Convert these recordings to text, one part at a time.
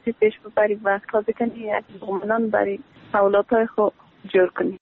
درسی پیش ببری و کار بکنی، یک گمانان برای اولادهای خود جور کنی.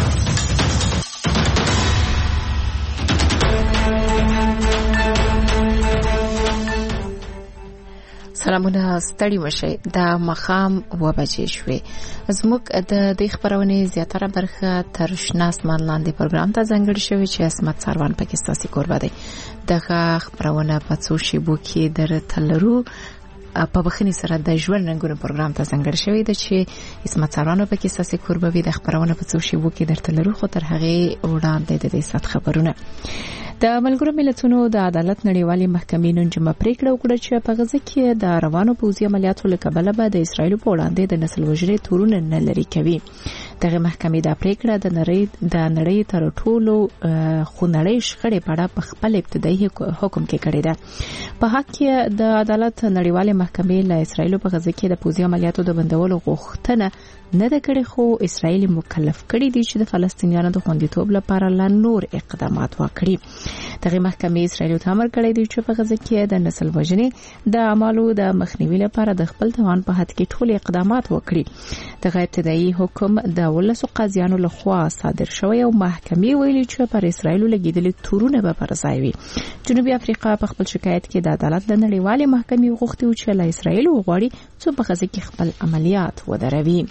سلامونه، ستړي مشئ. د ماښام 2 بجې شوې. زموږ د دې خبرونې زیاتره برخه تر شنه اسمان لاندې پروګرام ته ځانګړې شوې چې عصمت ساروان پکې ستاسو کوربه دی. دغه خبرونه په څو شیبو کې درته لرو. په بخښنې سره د ژوند رنګونه پروګرام ته ځانګړې شوې ده چې عصمت ساروان پکې ستاسو کوربه وي. د خبرونه په څو شیبو کې درته لرو، خو تر هغه وړاندې د دې سات خبرونه. د ملګرو ملتونو د عدالت نړیوالې محکمې نن جمعه پریکړه وکړه چې په غزه کې د روانو پوځي عملیاتو له کبله به د اسرایل په وړاندې د نسل وژنې تورونه نه لري کوي. دغه محکمې د پریکړه د نړۍ تر ټولو خونړۍ شخړې په اړه په خپل ابتدایي حکم کې کړې ده. په حق کې د عدالت نړیوالې محکمې له اسرایل په غزه کې د پوځي عملیاتو د بندولو غوښتنه نه ده کړې، خو اسرایل مکلف کړي دي چې د فلسطینیانو د خوندیتوب لپاره لا نور اقدامات وکړي. دغه محکمې اسرایل ته امر کړی دی چې په غزه کې د نسل وژنې د اعمالو د مخنیوي لپاره د خپل توان په حد کې ټول اقدامات وکړي. دغه ابتدایي حکم د 12 قاضیانو لخوا صادر شوی او محکمې ویلي چې پر اسرایل لګیدلي تورونه به پر ځای وي. جنوبي افریقا په خپل شکایت کې د عدالت د نړیوالې محکمې غوښتي چې له اسرایل وغواړي چې په غزه کې خپل عملیات ودروي.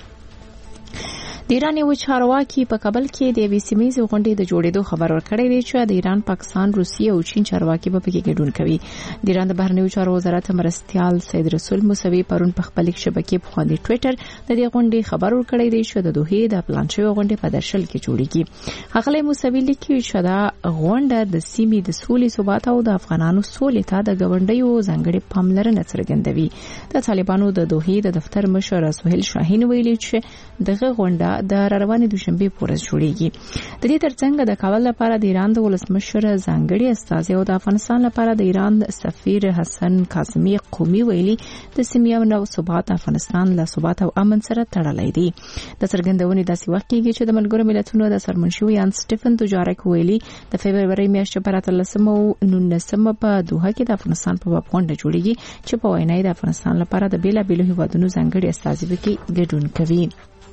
د ایران یو چارواکي په کابل کې د یوې سیمه‌یزې غونډې د جوړېدو خبر ورکړی دی چې د ایران، پاکستان، روسیې او چین چارواکي په کې ګډون کوي. د ایران د بهرنیو چارو وزارت مرستیال سید رسول موسوي پرون په خپل شبکې په باندې ټوئیټر د دې غونډې خبر ورکړی دی چې د دوحې د پلان شوی غونډې په درشل کې جوړیږي. هغه موسوي لیکي چې دا غونډه د سیمې د سولې، ثبات او د افغانانو سولې ته د ګاونډیو ځانګړې پاملرنه څرګندوي. د طالبانو د دوحې د دفتر مشر سهیل شاهین ویلي چې دغه غونډه د روانې دوشنبه پورز جوړیږي. د دې ترڅنګ د کابل لپاره د ایران د ولسمشر ځانګړي استازي او د افغانستان لپاره د ایران سفیر حسن کاظمی قومي ویلي د سیمې نو ثبات افغانستان له ثبات او امن سره تړلې دي. د څرګندونې داسې وخت کې چې د ملګرو ملتونو د سرمنشي یان سټیفن دوجارک ویلي د فبرवरी میاشتې پر 13 او 19 په دوحه کې د افغانستان په باب غونډه جوړیږي چې په وینا د افغانستان لپاره د بیلابېلو هیوادونو ځانګړي استازي کې ګډون کوي.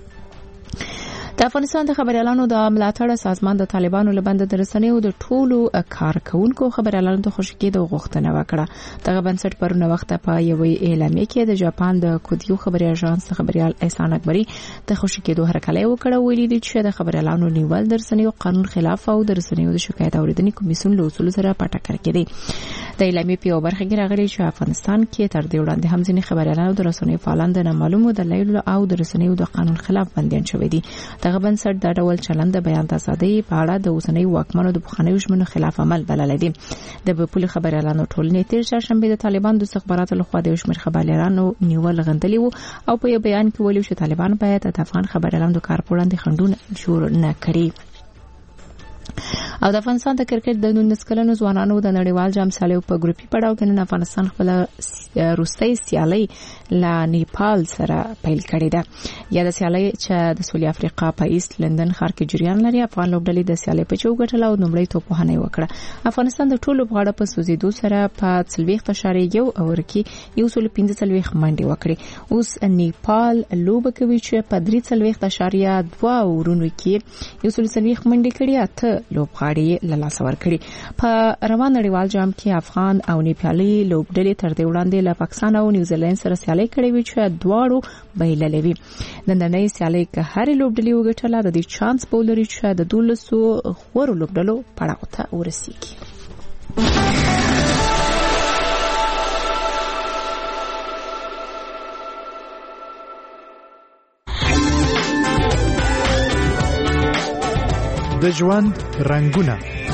د افغانستان د خبريالانو د ملاتړ سازمان د طالبانو لبند د رسنیو د ټولو کارکونکو خبريالانو د خوشی کېدو غوښتنه وکړه. دغه بنسټ پرونه وخت په یو اعلامیه کې د جاپان د کودیو خبري اژانس خبريال احسان اکبری د خوشی کېدو هرکلی وکړه. ویلي دي چې د خبريالانو نیول د رسنیو قانون خلاف او د رسنیو د شکایت اوریدنې کمیسیون له اصول سره په ټکر کې دي. د اعلامیې په برخه کې راغلي چې افغانستان کې تر دې وړاندې هم ځینې خبريالانو د رسنیو فعالان د نامعلومو دلایلو او د رسنیو د قانون خلاف بندیان شوي دي. دغه بنسټ د ډول چلند د بیان آزادۍ په اړه د اوسنۍ واکمنو د بخښنې ژمنو خلاف عمل بلل دي. د پولی خبريالانو ټولنې تیر چهارشنبه د طالبان د استخباراتو لخوا د شمیر خبريالانو نیول غندلي وو او په یو بیان کې ویلي چې طالبان باید د افغان خبريالانو د کار په وړاندې خنډونه جوړ نه کړي. او د افغانستان د کرکټ د 19 کلنو ځوانانو د نړیوال جام سیالیو په ګروپي پړاو کې نن افغانستان خپل روستۍ سیالي لا نیپال سره پیل کړې ده. یا د سیالي چې د سویل افریقا په ایست لندن ښار کې جریان لري، افغان لوبډلې د سیالي په چوکټل او نومړی توپوهنه وکړه. افغانستان د ټولو غاړه په سوزیدو سره په 40.1 اور کې 115 منډي وکړي. اوس نیپال لوب کوي چې په 3.2 اورونو کې 130 منډي کړي، اته لوبغاړي له لاس ورکړي. په روان نړیوال جام کې افغان او نیپالي لوبډلې تر دې وړاندې له پاکستان او نیوزیلند سره سیالي کړې وي چې دواړو بایللې. د نړۍ سیالي کې هر لوبډلې وګټله د دې چانس بولري چې د 12 غوړو لوبډلو پړاو ته ورسیږي. د ژوند رنگونه.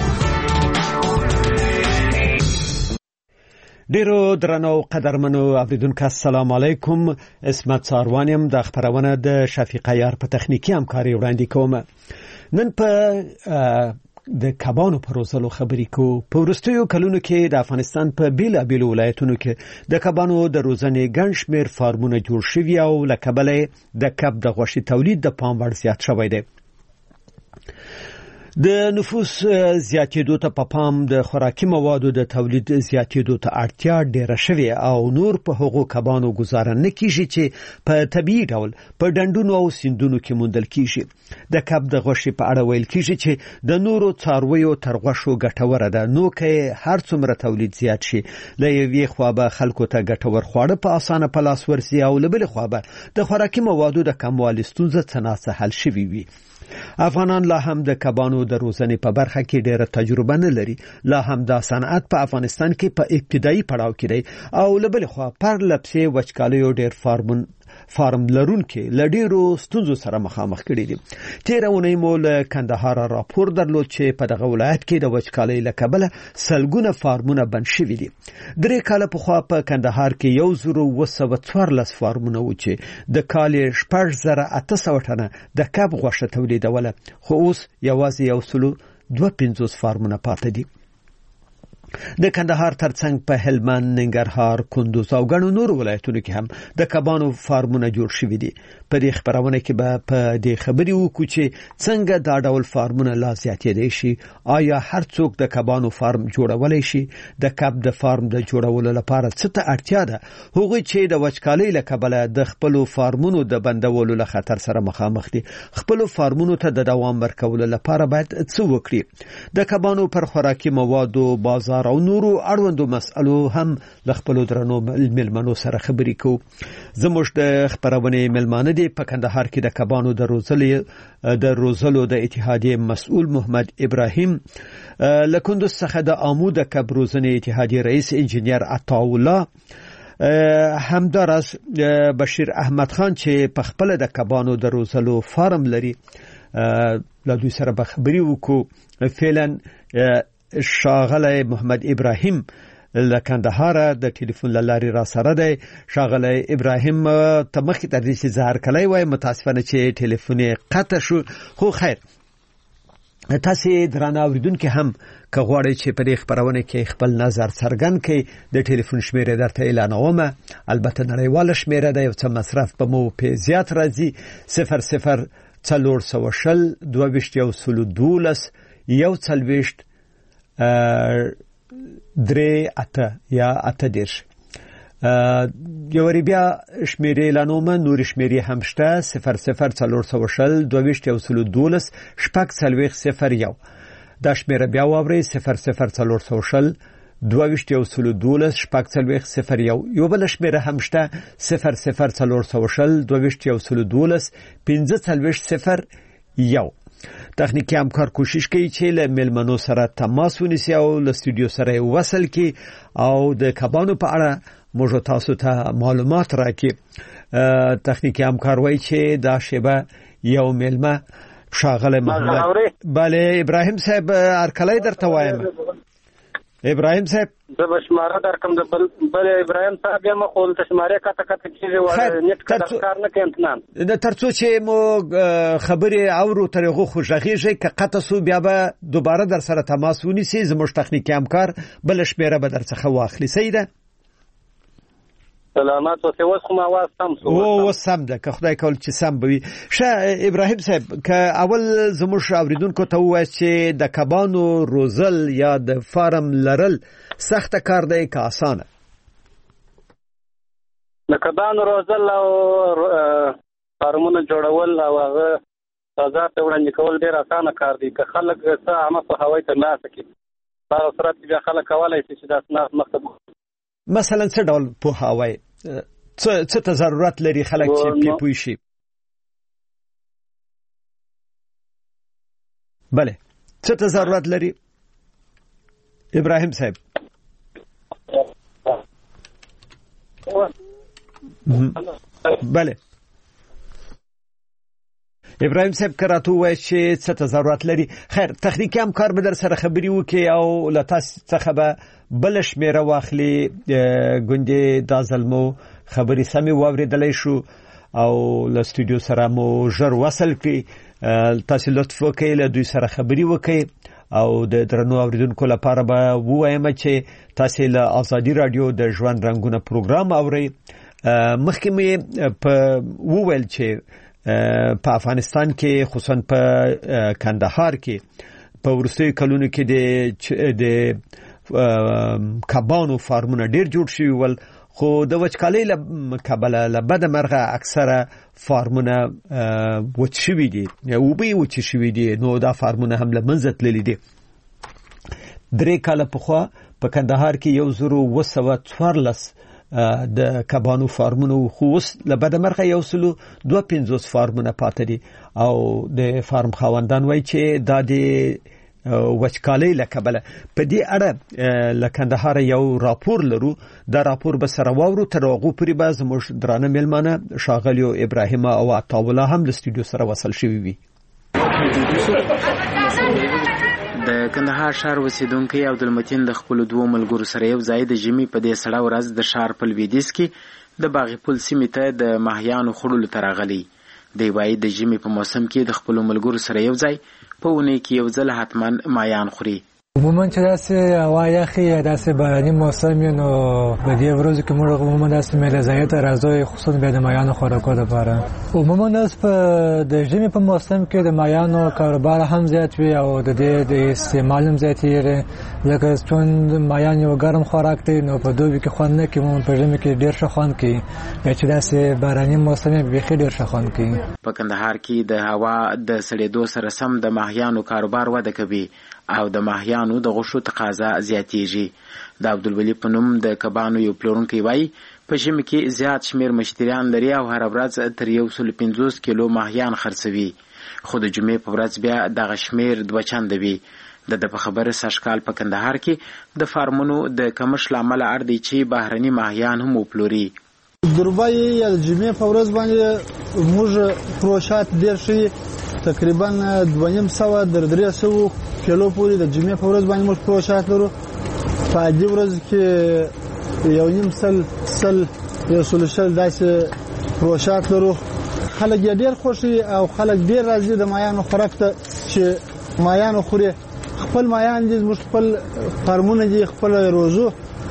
ډیرو درنو قدرمنو اوریدونکو السلام علیکم. عصمت ساروانیم د خبرونه د شفیق عیار په تخنیکی همکاري وړاندې کوم. نن په د کبانو پروزلو خبرې کو. په ورستیو کلونو کې د افغانستان په بیلابیلو ولایتونو کې د کبانو د روزنې ګڼ شمېر فارمونه جوړ شوي او له کبله د کب د غوښې تولید د پام وړ زیات شوی دی. د نفوس زیاتېدو ته په پام د خوراکي موادو د تولید زیاتېدو ته اړتیا ډېره شوې او نور په هغو کبانو گزاره نه کیږي چې په طبيعي ډول په ډنډونو او سیندونو کې موندل کیږي د کب د غوښې په اړه ویل کیږي چې د نورو څارویو تر غوښو ګټوره ده نو که هر څومره تولید زیات شي له یوې خوا به خلکو ته ګټور خواړه په اسانه په لاس ورسي او له بلې خوا به د خوراکي موادو د کموالي ستونزه څه ناڅه حل شوي وي افغانان لا هم د کبانو د روزنې په برخه کې ډېره تجربه نه لري لا هم دا صنعت په افغانستان کې په ابتدایي پړاو کې دی او له بل خوا پر لپسې وچکالیو ډېر فارم لرونکي لډیرو ستونزو سره مخامخ کړي دي تیرونه مو له کندهار راپور درلود چې په دغه ولایت کې د وچکالۍ له کبله سلګونه فارمونه بند شوي دي درې کاله په خوا په کندهار کې 1914 فارمونه و چې د کال 1800 ټنه د کب غوښه تولیدوله خو اوس یوازې 152 فارمونه پاتې دي د کندهار ترڅنګ په هلمند ننګرهار کندوز او ګڼو نور ولایتونو کې هم د کبانو فارمونه جوړ شوي دي په دې خبرونه کې به په دې خبرې وکړو چې څنګه دا ډول فارمونه لا زیاتېدای شي آیا هر څوک د کبانو فارم جوړولای شي د کب د فارم د جوړولو لپاره څه ته اړتیا ده هغوی چې د وچکالۍ له کبله د خپل فارمونو د بندولو له خطر سره مخامخ دي خپل فارمونو ته د دوام ورکولو لپاره باید څه وکړي د کبانو پر خوراکي موادو بازار او نورو اړوندو مسئلو هم ل خپل درنو ملمنو سره خبرې کوو زموږ د خبرونه ملمانه دي په کندهار کې د کبانو د روزلو د اتحادیې مسؤل محمد ابراهیم لکندوز څخه د آمود کب روزنې اتحادیې رئیس انجنیر عطاءالله همدارس بشیر احمد خان چې په خپل د کبانو د روزلو فارم لري له دوی سره به خبرې وکړو فعلا شاغله محمد ابراهیم لکندهار د ټلیفون لاري را سره دی شاغله ابراهیم تمخ تدریس زهر کلی وای متاسفانه چې ټلیفون قطع شو خو خیر تاسو درانه اوریدونکو هم که غواړئ چې په دې خبرونه کې خپل نظر څرګند کړئ د ټلیفون شمیره درته اعلانوم البته نړیواله شمیره ده یو څه مصرف په مو په زیات راځي 00 412 یو څلويشت درې اته یا اته دیرش یو بیا شمیرې اعلانوم نور شمیرې هم شته 00 412 شپږ څلويخ 01 دا شمیره بیا واورئ 00 412 شپږ څلويخ 01 یو بل شمیره هم شته 00 412 15 څلويخ 01 تخنیکی همکار کوشش کوي چې له ملمنو سره تماس ونیسي او له استودیو سره وصل کی او د کبانو په اړه موږ تاسو ته معلومات راکړي تخنیکی همکار وایي چې دا شیبه یو ملمه شاغله محمد بله ابراهیم صاحب ارکلای درته وایم ابراهیم صاحب د بشماره درکم د بل ابراهیم صاحب یم خو د شماره کته کیږي و نیټ کار نه کینتنان د ترڅو چې مو خبرې اورو ترغه خوشغیږي ک قطه سو بیا به دوباره در سره تماس ونیسي زموږ تخنیکی همکار بل شمیره به درڅخه واخلي سیده سلامات او سوس خو ما واز سم او سم ده که خدای کول چې سم بوي شه ابراهیم صاحب که اول زموږ اوریدونکو ته وایي چې د کبانو روزل یا د فارم لرل سخت کار دی که آسانه د کبانو روزل او فارمونه جوړول او هغه بازار ته وړاندې کول ډیر آسانه کار دی که خلک څه عامه په هوای ته لاس کوي په صورت کې خلک کولای شي چې د اسناد مخته مثلا څه ډول په هوای څه ته ضرورت لري خلک چې په پوي شي بله څه ته ضرورت لري ابراهیم صاحب بله ابراهیم صاحب کراتو وایي چې څه ته ضرورت لري خیر تخنیکی همکار به در سره خبرې وکړي او له تاسو څخه به بل شمیره واخلي ګوندې دا ځلمو خبرې سمې واورېدلی شو او له استودیو سره مو ژر وصل کړي تاسو لطف وکړئ له دوی سره خبرې وکړئ او د درنو اوریدونکو لپاره به وایم چې تاسو له آزادي رادیو د ژوند رنگونه پروګرام اورئ مخکې مې په وویل چې په افغانستان کې خصوصا په کندهار کې په ورستي کلونو کې د کبانو فارمونه ډیر جوړ شوي ول خو د وچکالۍ کبله لبد مرغه اکثره فارمونه وچ شوي دي او به وچ شوي دي نو دا فارمونه هم لمنځه تللي دي 3 کاله پخوا په کندهار کې 1914 د کبانو فارمونو خو لبد مرغه 125 فارمونه پاتې دي او د فارم خاوندان وایي چې دا د وچکالۍ لکبله په دې اړه لکندهار یو راپور لرو دا راپور به سره واورو تر هغه پورې به زموږ درانه ملمانه شاغلیو ابراهیم او عطاوله هم د استودیو سره وصل شوي وي د کندهار ښار اوسیدونکو عبدالمتین د خپل دوه ملګرو سره یو ځای د جمی په دې سړه ورځ د ښار په لویدیځ کې د باغی پل سیمې ته د ماهیانو خړولو ته راغلی دی وایي د جمی په موسم کې د خپل ملګرو سره یو ځای په ونې کې یو ځل حتما ماهیان خوري عموما چې داسې هوا یخي یا داسې باراني موسم وي نو په دې ورځو کې موږ عموما داسې میله ځای ته راځو خصوصا بیا د ماهیانو خوراکو لپاره عموما داس په د ژمي په موسم کې د ماهیانو کاروبار هم زیات وي او د دې د استعمال هم زیات وي لکه چون ماهیان یو ګرم خوراک دی نو په دوبي کې خوند نه کوي په ژمي کې ډیر ښه خوند کوي چې داسې باراني موسم به ډیر ښه خوند کوي په کندهار کې د هوا د سړېدو سره سم د ماهیانو کاروبار وده کوي او د ماهیانو د غوښو تقاضا زیاتېږي د عبدالولي په نوم د کبانو یو پلورونکی وایي په ژمي کې زیات شمیر مشتریان لري او هر ورځ تر 150 کیلو ماهیان خرڅوي خو د جمعې په ورځ بیا دغه شمیر 2 چنده وي د په خبره سشکال په کندهار کې د فارمونو د کمښت لامل اړدي چې بهرني ماهیان هم وپلوري دربای یا جمعې په ورځ باندې موږ پروشات ډیر شي تقریبا 200 در 300 کیلو پورې د جمعې په ورځ باندې موږ پروشات لرو په دې ورځ کې یو نیم سل یو سلشل داسې پروشات لرو خلک ډیر خوشي او خلک ډیر راځي د مایانو خوراک ته چې مایانو خوري خپل مایان دي موږ خپل فارمونه دي خپل روزو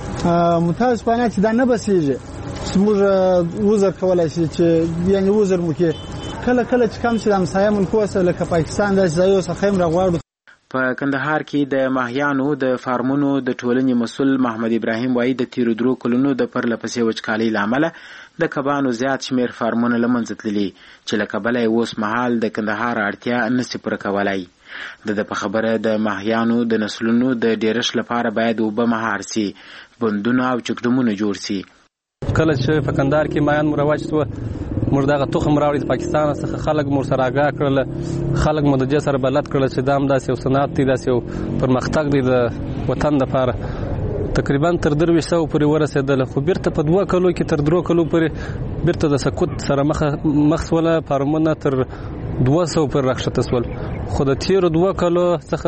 متاسفانه چې دا نه بسیږي موږ وزر کولای شي چې یعنی وزر مو کې کله چې کم شي د همسایه ملکو سره لکه پاکستان د ځایو څخه هم راغواړو په کندهار کې د ماهیانو د فارمونو د ټولنې مسؤل محمد ابراهیم وایي د تیرو 2 کلونو د پرلپسې وچکالۍ لامل د کبانو زیات شمیر فارمونه لمنځه تللي چې له کبله اوس مهال د کندهار اړتیا نشي پوره کولای د په خبره د ماهیانو د نسلونو د ډیرش لپاره باید وبه مهار سي بندونه او چکډمونه جوړ سي کله چې په کندهار کې ماهیان مرواج شو موږ دغه تخم راوړی د پاکستان څخه خلک مور سره آگاه کړل خلک مدجه سره بلد کړل چې دام داسې یو صنعت دی داسې یو پرمختګ دی د وطن لپاره تقریبا تر 200 پورې ورسېدل خو بیرته په 2 کلو کې تر 3 کلو پورې بیرته د سکوت سره مخ ولا فارمونه تر 200 پر راښته سول خو د تیرو 2 کلو څخه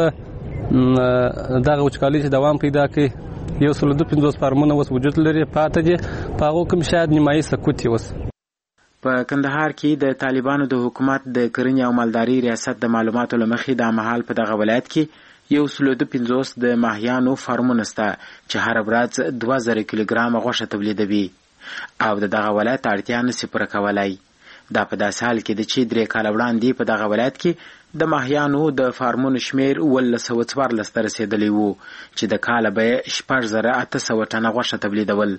دغه وچکالۍ چې دوام پیدا کړي 150 فارمونه اوس وجود لري پاتې دي هغه کوم شاید نیمایي سکوت اوس په کندهار کې د طالبانو د حکومت د کرنې او مالداري ریاست د معلوماتو لمخې د مهال په دغه ولایت کې 150 د ماهیانو فارمونه شته چې هر ورځ 2000 کیلوګرام غوښه تولیدوي او دغه ولایت اړتیا نشي پوره کولای دا په داسې حال کې د چې 3 کال وړاندې په دغه ولایت کې د ماهیانو د فارمونو شمیر 1914 ته رسیدلی وو چې د کاله به 6800 ټنه غوښه تولیدول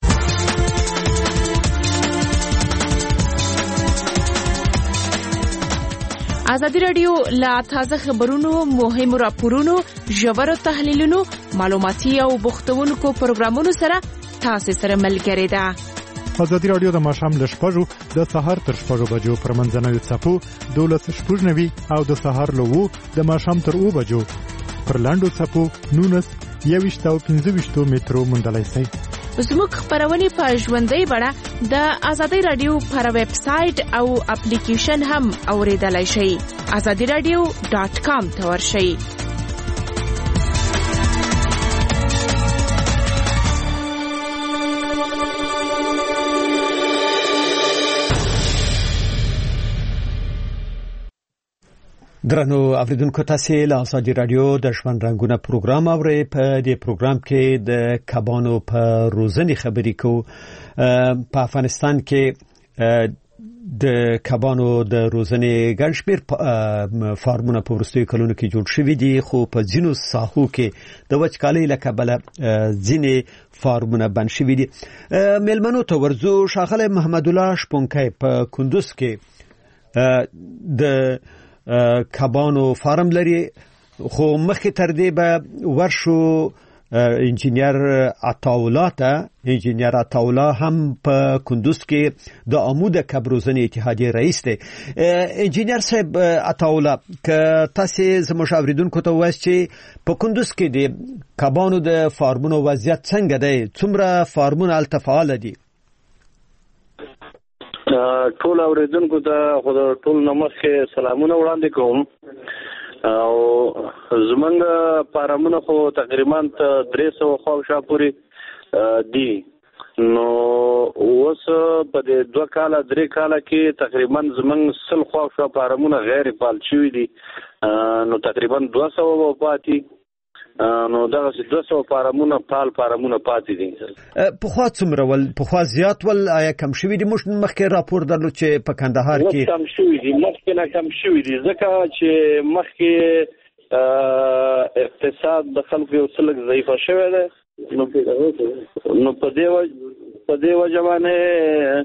ازادي رادیو لا تازه خبرونو مهم راپورونو ژورو تحلیلونو معلوماتي او بوختونکو پروګرامونو سره تاسو سره ملګری ده ازادي رادیو د ماښام له 6 د سهار تر 6 بجو پر منځنوي څپو 12:09 او د سهار له 2 د ماښام تر 2 بجو پر لاندو څپو 19:15 مترو مندلای شي زموږ خبرونه په ژوندۍ بڼه د ازادي رادیو پر ویب سټ او اپلیکیشن هم اوریدلای شئ azadiradio.com ته ورشئ درنو اوریدونکو تاسو له ازادي رادیو د ژوند رنگونه پروګرام اورئ په دې پروګرام کې د کبانو په روزنې خبرې کوو په افغانستان کې د کبانو د روزنې ګڼ شمېر فارمونه په وروستیو کلونو کې جوړ شوي دي خو په ځینو ساحو کې د وچکالۍ له کبله ځینې فارمونه بند شوي دي. میلمنو ته ورځو. ښاغلی محمد الله شپونکی په کندوز کې د کبانو فارم لري خو مخکې تر دې به ورشو انجینیر عطاولا هم په کندوز کې د عمود کب روزنې اتحادیې رئیس دی. انجینیر صاحب عطاولا که تاسو زموږ اوریدونکو ته وایي چې په کندوز کې د کبانو د فارمونو وضعیت څنګه دی؟ څومره فارمونه هلته فعال دي؟ ټول اوریدونکو ته خو ټول نمخې سلامونه وړاندې کوم او زمونږ فارمونه خو تقریبا 300 خواوشا پورې دي. نو اوس په دې 2 کاله 3 کاله کې تقریبا زمونږ 100 خواوشا فارمونه غیر فعال شوي دي. نو تقریبا 200 پاتې نو دغه 200 فارمونه فارمونه پاتې دي. پخوا څومره ول؟ پخوا زیات ول؟ آیا کم شوي دي؟ موږ مخکې راپور درلود چې په کندهار کې کم شوي دي. مخکې نه کم شوي دي ځکه چې مخکې اقتصاد د خلکو یو څه لږ ضعیفه شوی دی. نو په دې وجه باندې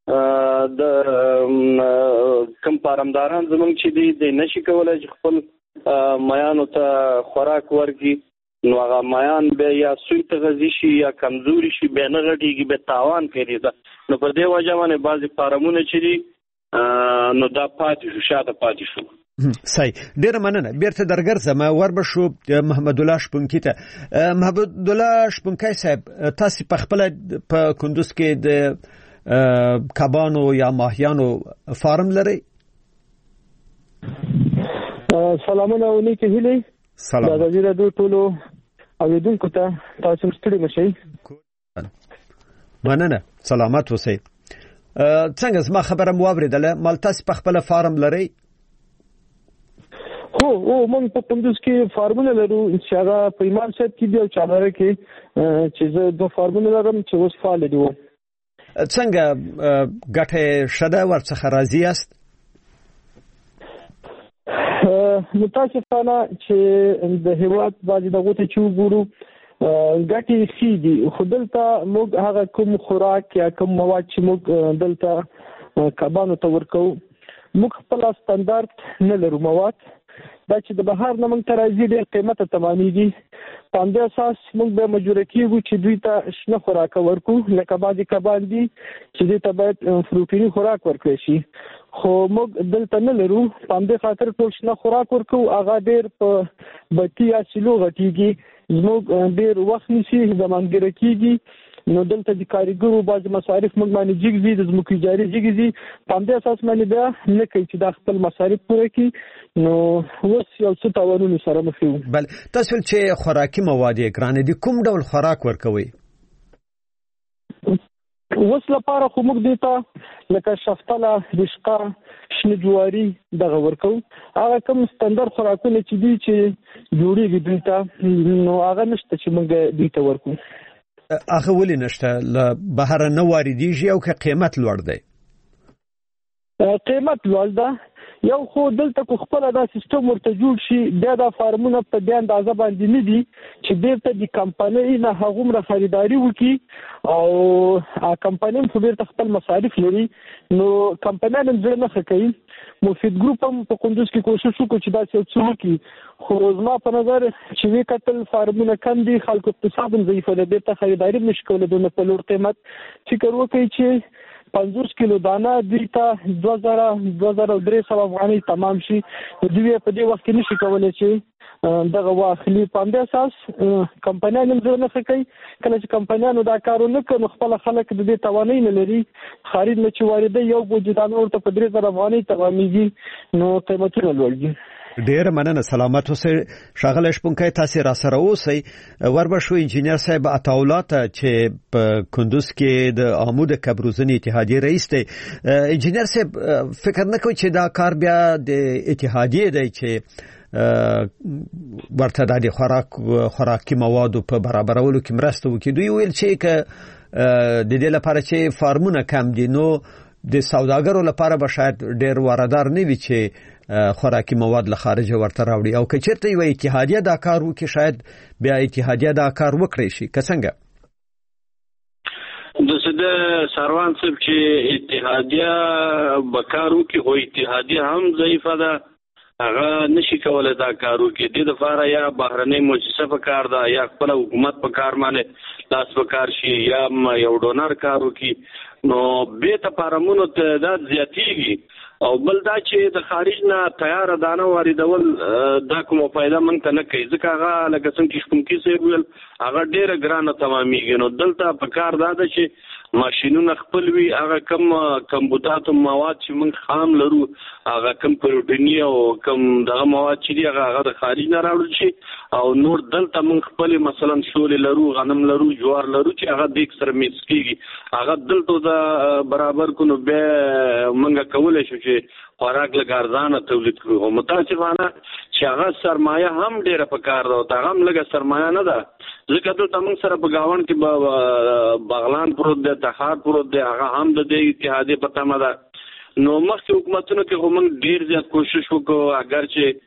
د کم فارمداران زمونږ چې دي د نشي کولی چې خپل میانو ته خوراک ورکړي. نو هغه میان به یا سوی تغذی شي یا کمزوري شي به نه غټیږي به تاوان کوي. نو په دې وجه باندې بعضې فارمونه چې دي نو دا پاتې شو شاته پاتې شو. صحیح. ډیره مننه. بیرته درګرځم وربشو محمد الله شپونکی ته. محمد الله شپونکی صاحب تاسو په خپل په کندوز کې د کبانو یا ماهیانو فارم لرئ؟ سلامونه او نیکه هیلې. سلام. د راډیو ټولو اوریدونکو ته تاسو ستړي مشئ. مننه. سلامت اوسئ. څنګه زما خبره مو اوریدله؟ مال تاسو په خپل فارم لرئ؟ هو موږ په کندوز کې فارمونه لرو چې هغه په ایمان صاحب کې دی او چالره کې چې زه 2 فارمونه لرم چې اوس فعال دي. څنګه ګټه شته ورڅخه راضي یاست؟ متاسفانه چې د هیواد باندې دغه ته چې وګورو ګټې ښې دي خو دلته موږ هغه کوم خوراک یا کوم مواد چې موږ دلته کبانو ته ورکو موږ خپل ستاندارد نه لرو. مواد دا چې د بهر نه موږ ته راځي ډېر قیمته تمامېږي. په همدې اساس موږ به مجبوره کېږو چې دوی ته شنه خوراک ورکو لکه بعضې کبان دي چې دوی ته باید پروټیني خوراک ورکړی شي خو موږ دلته نه لرو. په همدې خاطر ټول شنه خوراک ورکو هغه ډېر په بطي یا سیلو غټېږي. زموږ ډېر وخت نیسي زمانګیره کېږي. نو دلته د کارګرو بعضې مصارف موږ باندې جګ دي د ځمکو اجارې جګې دي. په همدې اساس باندې بیا نه کوي چې دا خپل مصارف پوره کړي. نو اوس یو څه تاوانونو سره مخ یو. بل تاسو چې خوراکي مواد یې ګرانه دي کوم ډول خوراک ورکوي؟ اوس لپاره خو موږ دې ته لکه شفتله رشقه شنه جواري دغه ورکو. هغه کوم ستاندارد خوراکونه چې دي چې جوړېږي دوی ته نو هغه نشته چې موږ دوی ته ورکو. هغه ولې نشته؟ له بهر نه واردېږي او که قیمت لوړ دی؟ قیمت لوړ ده. یو خو دلته کو خپل دا سیستم ورته جوړ شي بیا دا فارمونه په دې اندازه باندې نه دي چې بیرته د کمپنۍ نه هغومره خریداري وکړي او کمپنۍ خو بیرته خپل مصارف لري. نو کمپنۍ هم ځای نه ښه کوي. مفید ګروپ هم په کندوز کې کوشش وکړو چې داسې یو څه وکړي خو زما په نظر چې وی کتل فارمونه کم دي خلکو اقتصاد هم ضعیفه ده بیرته خریداري هم نشي کولی دونه په لوړ قیمت. فکر وکړئ چې 50 کیلو دانه دوی ته 2300 افغانۍ تمام شي. دوی په دې وخت کې نشي کولی چې دغه واخلي. په همدې اساس کمپنیان هم ځای نه ښه کوي. کله چې کمپنیانو دا کار ونه کړي نو خپل خلک د دې توانایي نه لري. خرید نه چې واردوي یو بوجي دانه ورته په 3000 افغانۍ تمامېږي نو قیمتونه لوړ دي. ډیر مننه. سلامت اوسئ. ښاغلی شپونکی تاسو را سره اوسئ. وربشو انجینیر صاحب عطاولا ته چې په کندوز کې د عمود کب روزنې اتحادیې رئیس دی. انجینیر صاحب فکر نه کوي چې دا کار بیا د اتحادیې دی چې ورته د خوراکي موادو په برابرولو کې مرسته وکړي؟ دوی ویل چې د دې لپاره چې فارمونه کم دي نو د سوداګرو لپاره به شاید ډیر واردار نه وي چې خوراکي مواد له خارجه ورته راوړي او کچېرته یو اتحادیه دا کار وکړي شاید بیا اتحادیه دا کار وکړي شي که څنګه د سروان صاحب چې اتحادیه بکارو کې هو اتحادیه هم ضعیفه ده هغه نشي کولای دا کارو کې د لپاره یا بهرنۍ مؤسسه په کار ده یا خپل حکومت په کار باندې لاس په کار شي یا یو ډونر کارو کې نو به ته پارمونو تعداد زیاتېږي او بل دا چې د خارج نه تیار دانه واردول دا کومه فائدہ مونږ ته نه کوي ځکه هغه لکه څنګه چې کوم کیسه ویل هغه ډیره ګرانه تمامېږي نو دلته په کار دا ده چې ماشینونه خپل وي هغه کم کمبودات او مواد چې مونږ خام لرو هغه کم پروتینی او کم دغه مواد چې هغه د خارج نه راوړل شي او نور دلته مونږ خپل مثلا شول لرو غنم لرو جوار لرو چې هغه د اکثر میس کیږي هغه دلته د برابر کو نو به مونږ کولای شو چې خوراک لږ ارزانه تولید کړو متاسفانه چې هغه سرمایه هم ډیره په کار ده او هغه هم لږه سرمایه نه ده ځکه دلته موږ سره په گاون کې بغلان پروت دی تخار پروت دی هغه هم د دې اتحادیې په تمه ده نو مخکې حکومتونو کې خو موږ ډیر زیات کوشش وکړو اگر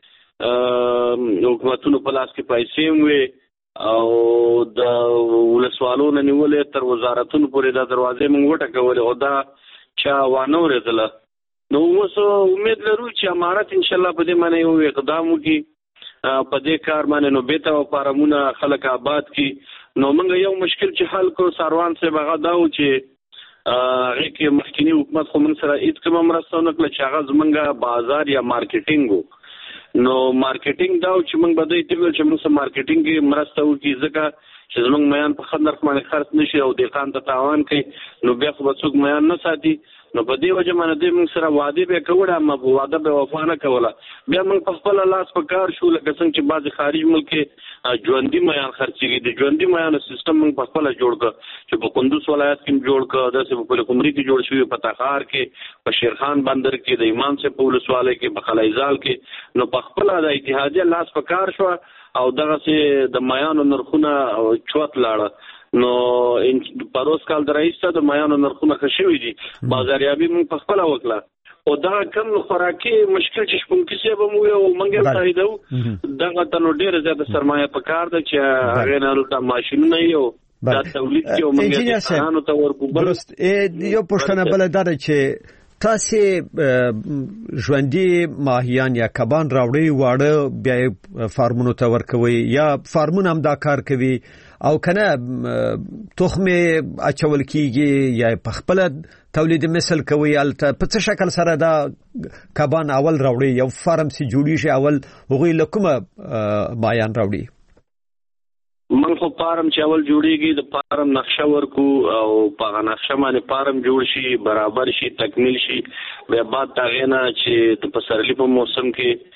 چې حکومتونو په لاس کې پیسې وي او د ولسوالو نه نیولې تر وزارتونو پورې د دروازې موږ وټکولې او دا چا وانه ورېدله نو اوس امید لرو چې امارت ان شاء الله په دې باندې یو اقدام وکړي په دې کار باندې نو به ته فارمونه خلک آباد کی نو موږ یو مشکل چې حل کو سروان سے هغه دا و چې هغه کې مخکنی حکومت خو موږ سره هیڅ کوم مرسته نه کړل چې هغه زمونږه بازار یا مارکیټینګ نو مارکیټینګ دا چې موږ به دې ته چې موږ سره مارکیټینګ کې مرسته وکړي ځکه چې زمونږ میان په خندر باندې خرڅ نشي او دکان ته تاوان کوي نو بیا خو څوک میان نه ساتي نو په دې وجه باندې دې موږ سره وعده به کوله ما وعده به وفا نه کوله بیا موږ په خپل لاس په کار شو لکه څنګه چې بعض خارج ملک ژوندۍ میان خرڅېږي د ژوندۍ میان سیستم موږ په خپل جوړ کړ چې په کندوز ولایت کې جوړ کړ داسې په کومري کې جوړ شوی په تخار کې په شیرخان بندر کې د ایمان سے په ولسوالۍ کې په خلایزال کې نو په خپل د اتحادیه لاس په کار شو او دغه سه د میانو نرخونه چوت لاړه نو ان پروس کال درایسته د میانو نرخونه خشوي دي بازاریابي موږ په خپل وکړه او دا کم خوراکي مشکل چې شپون کیسه به مو یو منګل تایدو دغه تنو ډیره زیاته سرمایه په کار ده چې هغه نه لته ماشینونه یو دا تولید کې او منګل ځانو ته ورکو درست یو پښتنه بل دره چې تاسو ژوندۍ ماهیان یا کبان راوړي واړه بیا فارمونو ته ورکوي یا فارمونه هم دا کار کوي او کنه تخم اچول کیږي یا په خپل تولید مثل کوي الته په څه شکل سره دا کبان اول راوړي یو فارم سي جوړی شي اول هغه لکمه ماهیان راوړي من خو فارم چې اول جوړیږي د فارم نقشه ورکو او په نقشه باندې فارم جوړ شي برابر شي تکمیل شي بیا بعد تاغه نه چې د پسرلی په موسم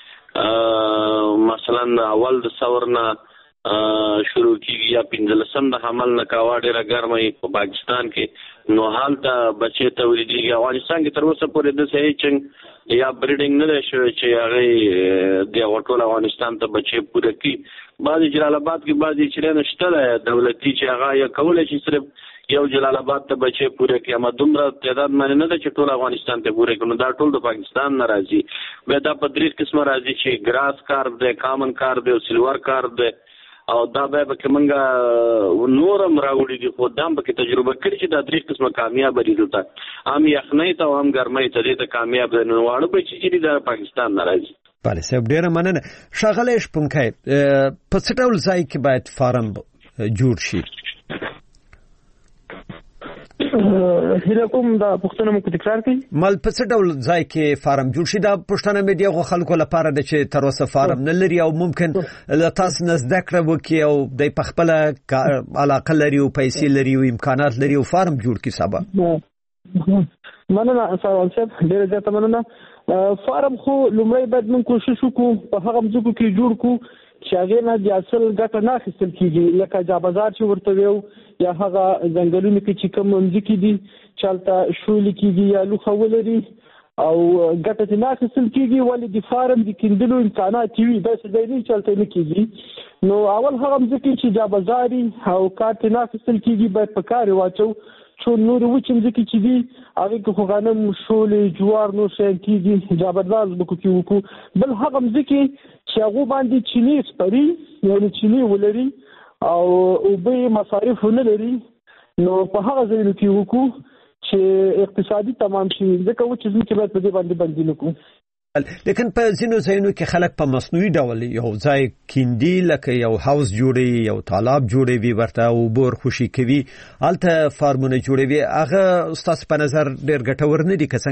کې مثلا اول د ثورنا شروع کیږي یا 15 د حمل نه کاواډه را ګرمه په پاکستان کې نو حال ته بچي تولیدي افغانستان کې تر اوسه پورې د صحیح چنګ یا بریډینګ نه شوی چې هغه د ټول افغانستان ته بچي پوره کی بعضی جلال آباد کې بعضی چیرې نشته دولتي چې هغه یا کولای شي صرف یو جلال آباد ته بچي پوره کی اما دومره تعداد باندې نه چې ټول افغانستان ته پوره کړي دا ټول د پاکستان ناراضي به دا په درې قسمه راځي چې ګراس کار دی کامن کار دی او سیلور کار دی او دا به کومنګا نورم راوړي دي خو دام به تجربه کړی چې دا درې قسمه کامیاب دي دلته عام یخنۍ ته هم ګرمۍ ته دې کامیاب نه واړو به چې د پاکستان ناراضي بله صاحب ډیره مننه شغله شپونکای په څه ډول ځای کې باید فارم جوړ شي هله کوم دا پښتنه مو تکرار کړئ مال په څه ډول ځای کې فارم جوړ شي دا پښتنه مې دیغه خلکو لپاره د چې تر اوسه فارم نه لري او ممکن له تاسو نه زده کړو وکي او د پخپله علاقه لري او پیسې لري او امکانات لري او فارم جوړ کی سبا مننه سوال صاحب ډیره زیاته مننه فارم خو لومړی باید موږ کوشش وکړو په هغه ځکه کې جوړ کو چې هغه نه د اصل ګټه نه اخیستل کیږي لکه جا بازار چې ورته ویو یا هغه ځنګلونو کې چې کوم ځکه دي چالتہ شول کیږي یا لوخه ولري او ګټه نه اخیستل کیږي ولې د فارم د کیندلو امکانات وي دا څه دی چالتہ نه کیږي نو اول هغه ځکه چې جا بازاري او کارت نه اخیستل کیږي باید په کار واچو څو نور وچې ځمکې چې دي هغه کې غنم شولې جوار نو شي کېږي جابرداز بکو کې وکړو بل هغه ځمکې چې هغه باندې چینی سپري یعنی چینی ولري او به مصارف نه لري نو په هغه ځای کې وکړو چې اقتصادي تمام شي ځکه و چې ځمکې باید په دې باندې بندي نکړو لیکن په ځینو ځایونو کې خلک په مصنوعي ډول یو ځای کیندي لکه یو هاوس جوړي یو تالاب جوړي ورته او بور خوشي کوي الته فارمونه جوړوي هغه استاد په نظر ډېر ګټور نه دي که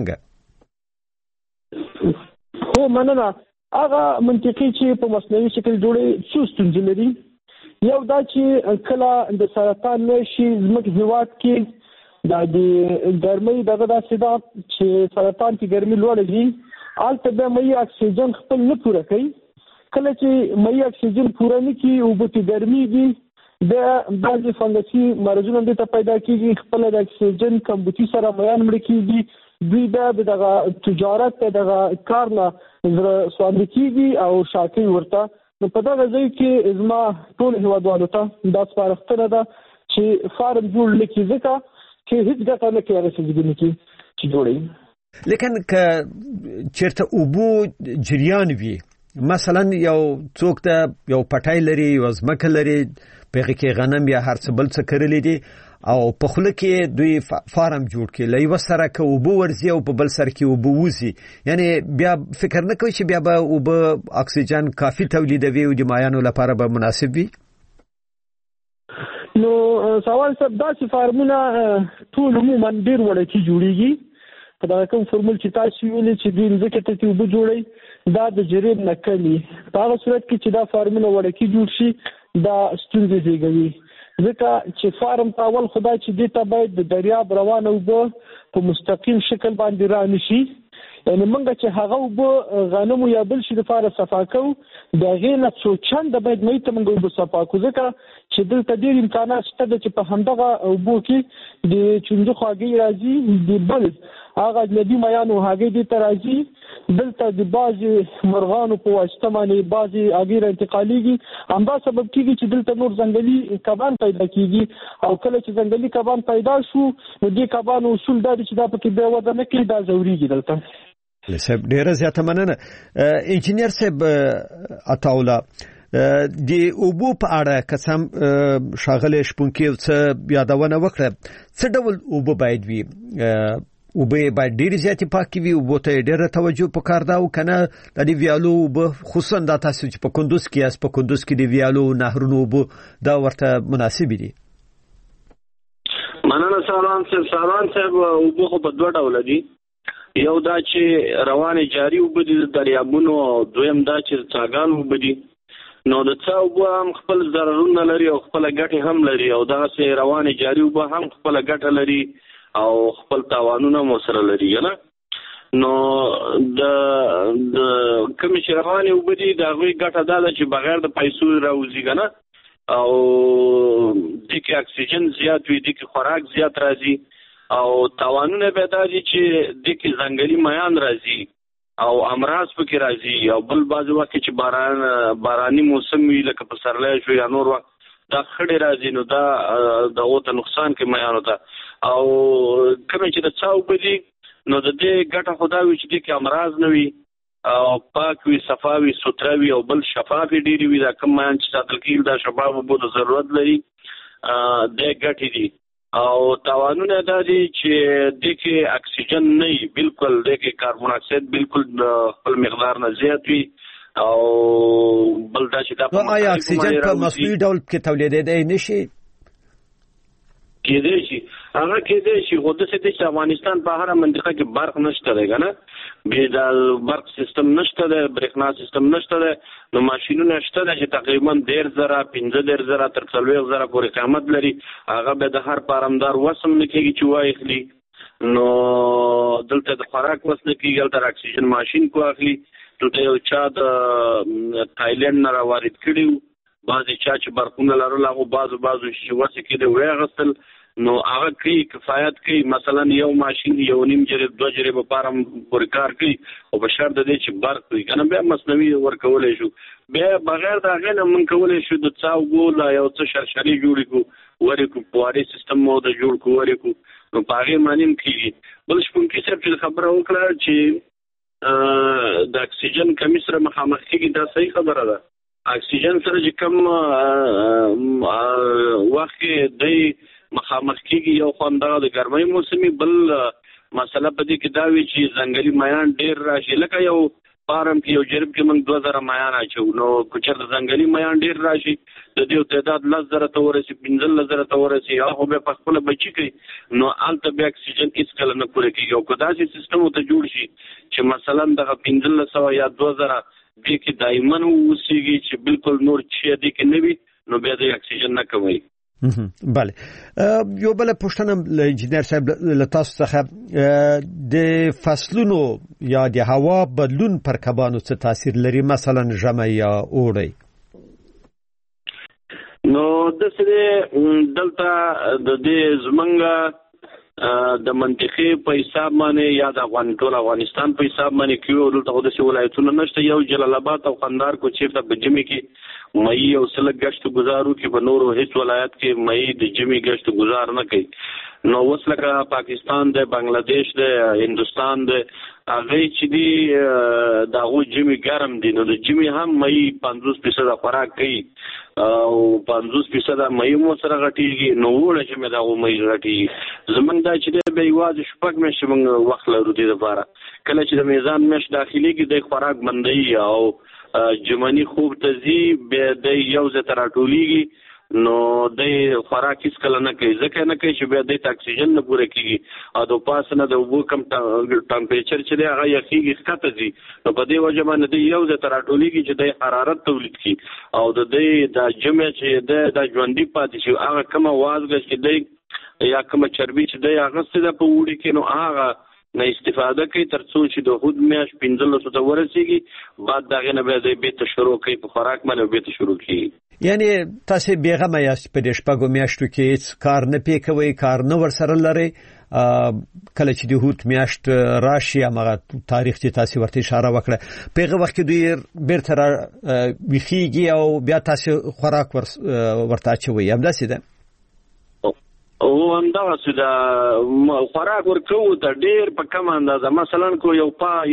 څنګه هو مننه هغه منطقي چې په مصنوعي شکل جوړي څو ستونزې لري یو دا چې کله د سرطان نشي زموږ هیواد کې د ګرمۍ دغه داسې ده چې سرطان کې ګرمي لوړه وي البته به مې اکسیجن خپل نه پوره کوي کله چې مې اکسیجن پوره نه کوي او به ګرميږي د بعضي فنګسي مرزونه د پیدا کیږي خپل د اکسیجن کمبوتي سره میان مړ کیږي دوی دغه تجارت دغه کار نه سوال کیږي او شاکي ورته نو په دغه ځای کې ازما ټول هوادوالو ته دا سپارښتنه ده چې فارم جوړ لکه ځکه چې هیڅ ګټه نه کوي رسېږي چې جوړي لیکن که چیرته اوبو جریان وي مثلا یو څوک ته یو پټای لري یو ځمکه لري په کې غنم یا هر څه بل څه کرلی دي او په خوله کې دوی فارم جوړ کړي لای وسره که اوبو ورزي او په بل سر کې اوبو وزي یعنی بیا فکر نه کوي چې بیا به اوبو اکسیجن کافي تولیدوي او د مایانو لپاره به مناسب وي نو سوال صاحب دا چې فارمونه ټول عموما ډیر وړکی جوړیږي په دا کوم فرمول چې تاسو ویلي چې د ځکه ته وب جوړي دا د جریب نکلي په هغه صورت کې چې دا فارمونه وړکی جوړ شي دا ستونزې زیږوي ځکه چې فارم اول خدای چې د ته باید د دریاب روانه وب په مستقیم شکل باندې را نشي یعنی موږ چې هغه وب غنمو یا بل شي د فار صفا کو دا غینه څو چند باید مې ته موږ وب صفا کو ځکه چې دلته ډیر امکانات شته چې په همدغه وب کې د چونجو خواږی راځي د بل هغه ندی میانو هغه دي ترازی دلته د بازي مرغانو په واسطه باندې بازي اغیر انتقاليږي همدا سبب کیږي چې دلته نور ځنګلي کبان پیدا کیږي او کله چې ځنګلي کبان پیدا شو نو د کبانو اصول دا چې دا پکې به وده نه کوي دا ضروري دلته لسب ډیره زیاته مننه انجینیر صاحب عطاولا د اوبو په اړه قسم شاغله شپونکي څه یادونه وکړه څه ډول اوبو باید وي اوبه باید ډیر زیاتې پاکې وي اوبو ته ډیره توجه پکار ده او کنه د دې ویالو اوبه خصوصا د تاسو چې په کندوز کې د ویالو نهرونو اوبه دا ورته مناسب دي مننه سالان صاحب اوبه خو په دوه ډول دي یو دا چې روانه جاری اوبه دي د دریابونو او دویم دا چې څاګان اوبه دي نو د څا اوبه هم خپل ضررونه لري او خپل ګټه هم لري او دا چې روانه جاری اوبه هم خپل ګټه لري او خپل تاوانونه مو سره لري نه نو د کوم چې روانه وبدي دا غوي ګټه ده چې بغیر د پیسو راوځي کنه او د کې اکسیجن زیات وي د کې خوراک زیات راځي او تاوانونه به دا دي چې د کې ځنګلي میان راځي او امراض پکې راځي او بل بعض وخت چې باراني موسم وي لکه په سرلای شو یا نور وخت دا خړې راځي نو دا د اوته نقصان کې میان وته او کوم چې د څاو بدی نو د دې ګټه خدای چې د کې امراض نه وي او پاک وي صفاوي ستروي او بل شفاف ډیری وي دا کوم میان چې ساتل کېږي دا شفاف وبو ضرورت لري د ګټې دي او توانونه دا دي چې د کې اکسیجن نه بالکل د کې کاربن ډای اکساید بالکل خپل مقدار نه زیات وي او بل دا چې دا په آیا اکسیجن په مصنوعي ډول کې تولیدېدای نشي کېدای شي هغه کېدای شي خو د څه د افغانستان په هره منطقه کې برق نشته دی کنه به دا برق سیستم نشته دی برېښنا سیستم نشته دی نو ماشینونه شته چې تقریبا 15000 تر 40000 پورې قیمت لري هغه به د هر فارمدار وسم نه کېږي چې وای اخلي نو دلته د خوراک وسنه کېږي تر اکسیجن ماشین کو اخلي ته یو چا د تایلند نه راوارد کړیو بعضی چا چې برقونه لرل هغه بعضو چې وسه کې د وې غسل نو هغه کوي کفایت کوي مثلا یو ماشين یو نیم جریب 2 جریب لپاره پورې کار کوي او په شرط دی چې برق وي کنه بیا مصنوعي ورکولای شو بیا بغیر دا غنه من کولای شو د څاو ګول یو څه شرشري جوړ کو ورکو پواري سیستم مو د جوړ کو ورکو نو پاره مانیم کیږي بل شپون کې څه خبره وکړه چې د اکسیجن کمی سره مخامخ کیږي دا صحیح خبره ده اکسیجن سره چې کم وخت دی مخامخ کیږي یو خواندا د ګرمۍ موسمي بل مسله په دې کې دا وی چې ځنګلي میان ډیر راشي لکه یو فارم کې یو جرب کې موږ 2000 میان اچو نو کوچر د ځنګلي میان ډیر راشي د دې تعداد 10000 ته ورسي 15000 ته ورسي هغه به په خپل بچی کوي نو الته به اکسیجن هیڅ کله نه پوره کیږي او کدا چې سیستم ته جوړ شي چې مثلا د 1500 یا 2000 دې کې دایمن وسیږي چې بالکل نور چې دې کې نوي نو بیا د اکسیجن نه کوي بله یو بل پوښتنه له انجنیر صاحب له تاسو څخه د فصلونو یا د هوا بدلون پر کبانو څه تاثیر لري مثلا ژمی یا اوړی نو د سره دلته د دې زمنګ د منطقي په حساب باندې یا د افغانستان په حساب باندې کیو دلته د ولایتونو نشته یو جلال آباد او قندهار کو چیرته په جمی کې مئی او سلګ گشت گزارو کې په نورو هیڅ ولایت کې مئی د جمی گشت گزار نه کوي نو اوس لکه پاکستان د بنگلاديش د هندستان د هغه چې دی دغه جمی ګرم دي نو د جمی هم مئی 50% خوراک کوي او 50% مئی مو سره غټيږي نو وړه چې مې دغه مئی غټي زمونږ دا چې به یواز شپږ مې شمن وخت لرو دي لپاره کله چې د میزان مش داخلي کې د خوراک بندي او جمعنی خوب تزي به د یو ځای راټولېږي نو د خوراک هیڅ کله نه کوي ځکه نه کوي چې به د اکسیجن نه پوره کیږي او د پاسنه د وبو کم ټمپریچر چې دی هغه یخیږي ښکته دي نو په دې وجه باندې د یو ځای راټولېږي چې د حرارت تولید کی او د جمع چې د ژوندۍ پاتې شي هغه کومه وازګه چې دی یا کومه چربي چې دی هغه څه د په وړي کې نو هغه نه استفاده کوي ترڅو چې د خود میاش 1500 ته ورسیږي بعد دغه نه به به شروع کوي په خوراک باندې به شروع کوي یعنی تاسو بیغمه یاست په دې شپږو میاشتو کې هیڅ کار نه پیکوي کار نه ورسره لري کله چې د هوت میاشت راشي هغه تاریخ چې تاسو ورته اشاره وکړه پیغه وخت دوی بیرته ویخیږي او بیا تاسو خوراک ورته چوي هم داسې ده او همدا څه دا خوراک ورکو ته ډیر په کم اندازه مثلا کو یو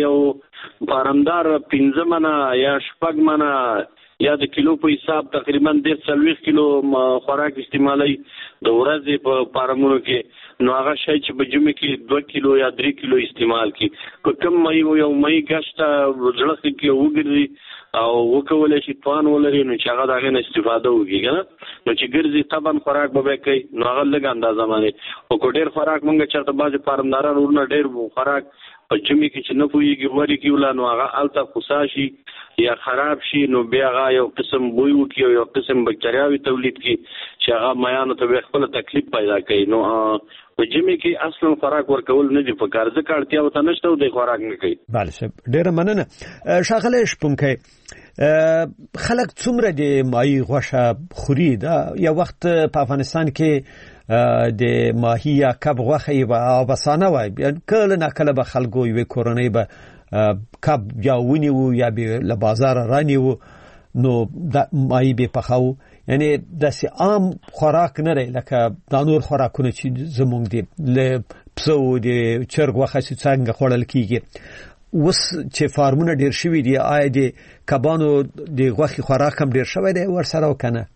پارمدار 15 منه یا شپږ منه یا د کیلو په حساب تقریبا 40 کیلو خوراک استعمالي د ورځې په پارمونو کې نو هغه شی چې په جمع کې 2 کیلو یا 3 کیلو استعمال کی کوم مې یو مې گشت ځړخ کې وګرځي او وکولای شي توان ولري نو چې هغه دغه استفاده وکړي کنه نو چې ګرځي طبعا خوراک به کوي نو هغه لږ اندازه باندې او ډېر خوراک مونږ چرته باز فارمداران ورنه ډېر خوراک په جمی کې چې نه پويږي وری کې ولا نو هغه الته خصاشي یا خراب شي نو بیا هغه یو قسم بوی وکي او یو قسم بکټریاوي تولید کی چې هغه میانو ته خپل تکلیف پیدا کوي نو په جمی کې اصلا خوراک ورکول نه دي په کار ځکه اړتیا وته نشته او د خوراک نه کوي بله شپ ډېر مننه شاغله شپونکې خلک څومره د ماهي غوښه خوري دا یو وخت په افغانستان کې د ماهی یا کب غوښه و آبسانه وای کله نه کله به خلکو یو کورنۍ به کب یا ونیو یا به له بازار رانیو نو د ماهی به پخاو یعنی د عام خوراک نه لکه د نور خوراکونه چې زمونږ دي له پسو د چرګ غوښه څنګه خوړل کیږي وس چې فارمونه ډیر شوي دي آیا د کبانو د غوښې خوراک هم ډیر شوی دی ورسره وکنه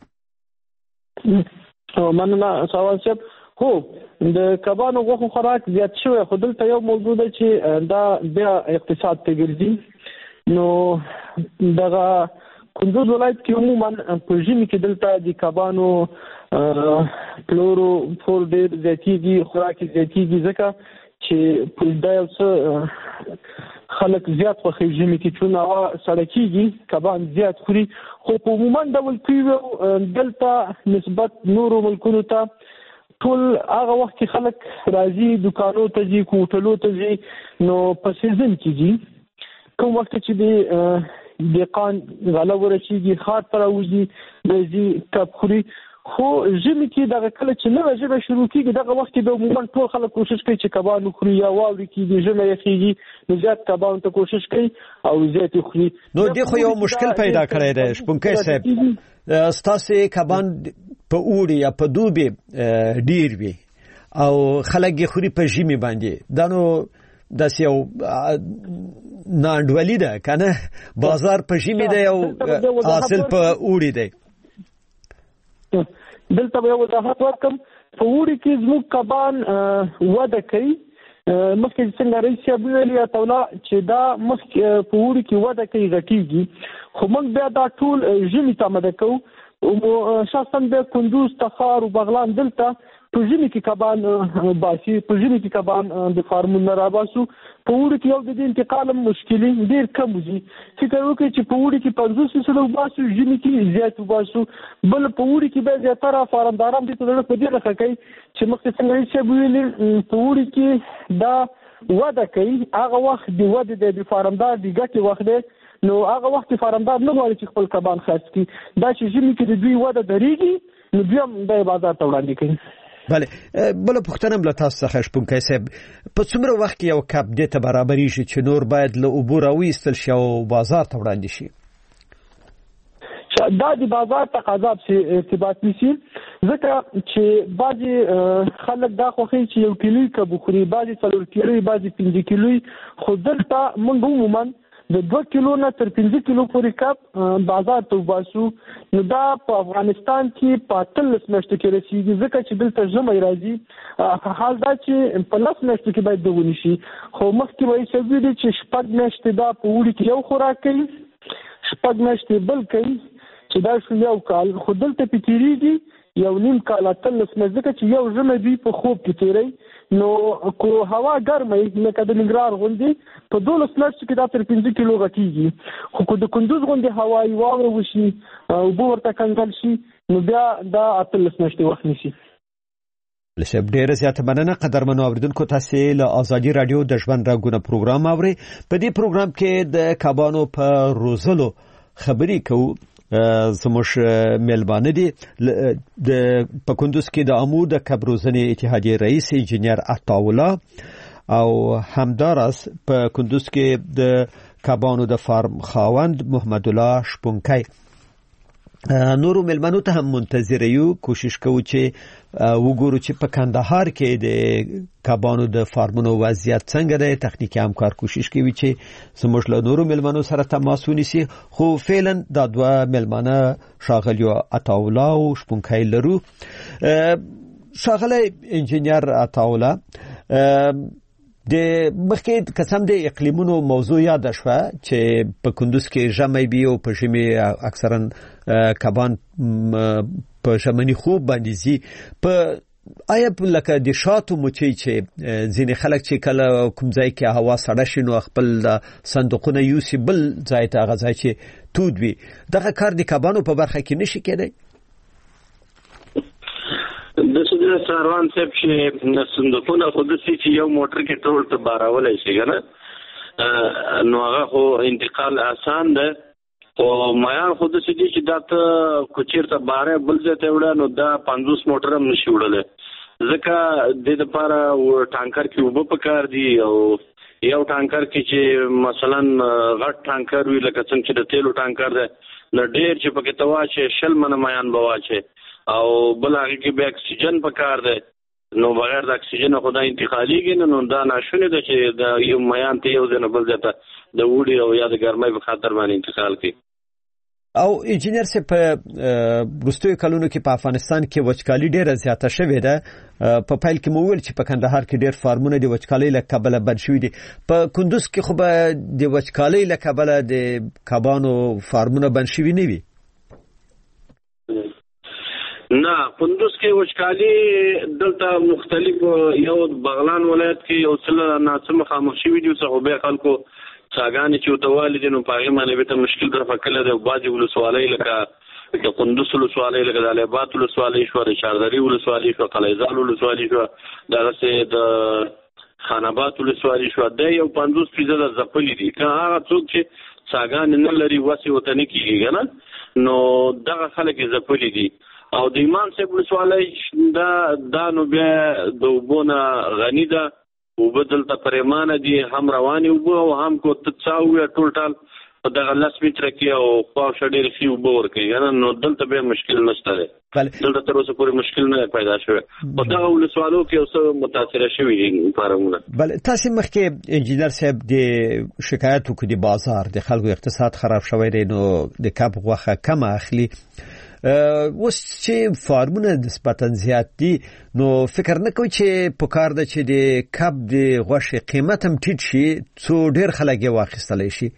مننه سوال صاحب هو د کبانو غوښه خوراک زیات شوی خو دلته یو موضوع ده چې دا بیا اقتصاد ته ګرځي نو دغه کندوز ولایت کې عموما په ژمي کې دلته د کبانو کلورو فور ډیر زیاتېږي خوراک زیاتېږي ځکه چې په دا یو څه خلک زیات خوښي ژمي کې چون هوا سړه کېږي کبان زیات خوري خو په عموما ډول کیو دلته نسبت نورو ملکونو ته ټول هغه وخت کې خلک راځي دکانو ته ځي کوټلو ته ځي نو په سیزن کې ځي کوم وخت چې د دقان غله ورشيږي خاط پر اوږي د کب خوري خو ژمي کې دغه کله چې نوې ژمي شروع کیږي دغه وخت کې به عموما ټول خلک کوشش کوي چې کبان وخوري یا واوري کېږي ژمي یخیږي نو زیات کبان ته کوشش کوي او زیات خوري. نو دی خو یو مشکل پیدا کړی دی شپونکی صاحب، ستاسو کبان په اوړي یا په دوبي ډیر وي او خلک یې خوري په ژمي باندې، دا نو داسې یو ناانډولي ده کنه، بازار په ژمي دی او حاصل په اوړي دی. دلته به وضاحت ورکړم، په اوړي کې زموږ کبان وده کوي، مخکې څنګه رئیس صاحب ویلي اتولا چې دا مخکې په اوړي کې وده کوي غټیږي، خو موږ بیا دا ټول ژمي ته مده کوو. شخصا بیا کندوز، تخار او بغلان دلته په ژمي کې کبان باسي، په ژمي کې کبان د فارمونو راباسو. په اوړي کې یو د دې انتقال مشکلي ډېر کم وي، فکر وکړئ چې په اوړي کې 50% وباسو، ژمي کې زیات وباسو. بل په اوړي کې به زیاتره فارمداران دې ته په دې لکه کوي چې مخکې څنګه چې ویلي په اوړي کې دا وده کوي، هغه وخت د وده د فارمدار د ګټې وخت دی، نو هغه وخت فارمدار نه غواړي چې خپل کبان خرڅ کړي. دا چې ژمي کې د دوی وده درېږي نو بیا هم د بازار ته وړاندې کوي. بله، بله پوښتنه له تاسو څخه شپونکی صاحب، په څومره وخت کې یو کب دې ته برابرېږي چې نور باید له اوبو راویستل شي او بازار ته وړاندې شي؟ دا د بازار تقاضا سره ارتباط نیسي، ځکه چې بعضې خلک دا خوښوي چې یو کیلوي کب وخوري، بعضې 4 کیلوي، بعضې 5 کیلوي، خو دلته موږ عموما د 2 کیلو نه تر 5 کیلو پورې کب بازار ته وباسو. نو دا په افغانستان کې په 13 میاشتو کې رسیږي، ځکه چې دلته ژمی راځي. حال دا چې په 10 میاشتو کې باید دغه نشي، خو مخکې وایي چې ویلي چې 6 میاشتې دا په اوړي کې یو خوراک کوي، 6 میاشتې بل کوي چې دا شو یو کال، خو دلته په تیریږي 1.5 کال 13 میاشتې، ځکه چې یو ژمی دوی په خوب کې تیری. نو کو هوا ګرمه لکه د ننګرهار غوندې په 12 میاشتو کې دا تر 5 کیلو غټیږي، خو کو د کندوز غوندې هوایي واوره وشي او اوبه ورته کنګل شي نو بیا دا 13 میاشتې وخت نیسي. لشب ډیره زیاته مننه قدرمنو اوریدونکو، تاسو له ازادي رادیو د ژوند راګونه پروګرام اورئ. په دې پروګرام کې د کبانو په روزلو خبرې کوو. زموږ ملبانه دي د پکندوس کې د عمود کبروزنې اتحادیې رئیس انجینیر عطاولا او همدارس په کندوز کې د کبانو د فارم خاوند محمد الله شپونکی. نورو ملمنو ته هم منتظر یو، کوشش کوو چې وګورو چې په کندهار کې د کبانو د فارمونو وضعیت څنګه دی. تخنیکی همکار کوشش کوي چې زموږ له نورو ملمنو سره تماس ونیسي، خو فعلا دا دوه ملمنه ښاغلي عطاولا او شپونکی لرو. ښاغلی انجینیر عطاولا، د مخکې قسم د اقلیمونو موضوع یاد شوه چې په کندوز کې ژمی وي او په ژمي اکثرا کبان په ژمني خوب باندې ځي. په آیا لکه د شاتو مچۍ چې ځینې خلک چې کله کوم ځای کې هوا سړه شي نو خپل صندوقونه یوسي بل ځای ته، هغه ځای چې تود وي، دغه کار د کبانو په برخه کې نشي کېدی؟ د سوده ساروان صاحب چې صندوقونه خو د سې چې یو موټر کې ټول ته بارولای شي کنه، نو هغه خو انتقال آسان ده. او مایان خو د سې چې دا ته کوچیر ته باره بل ځای ته وړه نو دا 50 موټر هم نشي وړل، ځکه د لپاره ټانکر کې وب پکار دی. او یو ټانکر کې چې مثلا غټ ټانکر وی لکه څنګه چې د تیلو ټانکر ده نو ډېر چې پکې تواچه 60 من مایان بواچه، او بل هغه کې به اکسیجن پکار ده، نو بغیر د اکسیجن خدای انتقالیږي نو دا ناشونه ده چې د یو میان ته یو ځنه بل ځته د وړي او یا د ګرمۍ په خاطر باندې انتقال کوي. او انجینیر سه په وروستیو کلونو کې په افغانستان کې وچکالي ډیره زیاته شوې ده. په فایل کې مو ویل چې په کندهار کې ډیر فارمونه د وچکالۍ له کبله بند شوي دي. په کندوز کې خو به د وچکالۍ له کبله د کبانو فارمونه بند شوي نه وي؟ نه، کندوز کې وچکالي دلته مختلف یو بغلان ولایت کې یو څل ناڅم خاموش شوي دي، څه به خلکو څاګانې چې وتوالي دي نو پاغي باندې به ته مشکل در فکله د بازي ولسوالۍ لکه د کندوز ولسوالۍ لکه د الیبات ولسوالۍ شو، د شاردري ولسوالۍ شو، قلیزال ولسوالۍ شو، دغه سه د خانابات ولسوالۍ شو، د یو 50% ځپلې دي. که هغه څوک چې څاګانې نه لري واسي وطن کېږي نه، نو دغه خلک ځپلې دي. او د ایمان صاحب ولسوالۍ دا نو بیا د اوبو نه غني ده، اوبه دلته پریمانه دي، هم روانې اوبه او هم کو تڅاوي ټول ټال په دغه 10 متره کې او خواوشا ډېرې ښې اوبه ورکوي، نو دلته بیا مشکل نشته دی، دلته تر اوسه پورې مشکل نه پیدا شوی. په دغه ولسوالو کې اوس متاثره شوي فارمونه. بله تاسو مخکې انجینر صاحب د شکایت وکړي د بازار د خلکو اقتصاد خراب شوی دی، نو د کب غوښه کم اخلي. اوس چې فارمونه نسبتا زیات دي، نو فکر نه کوي چې په کار ده چې د کب د غوښې قیمت هم ټیټ شي څو ډېر خلک یې واخیستلی شي؟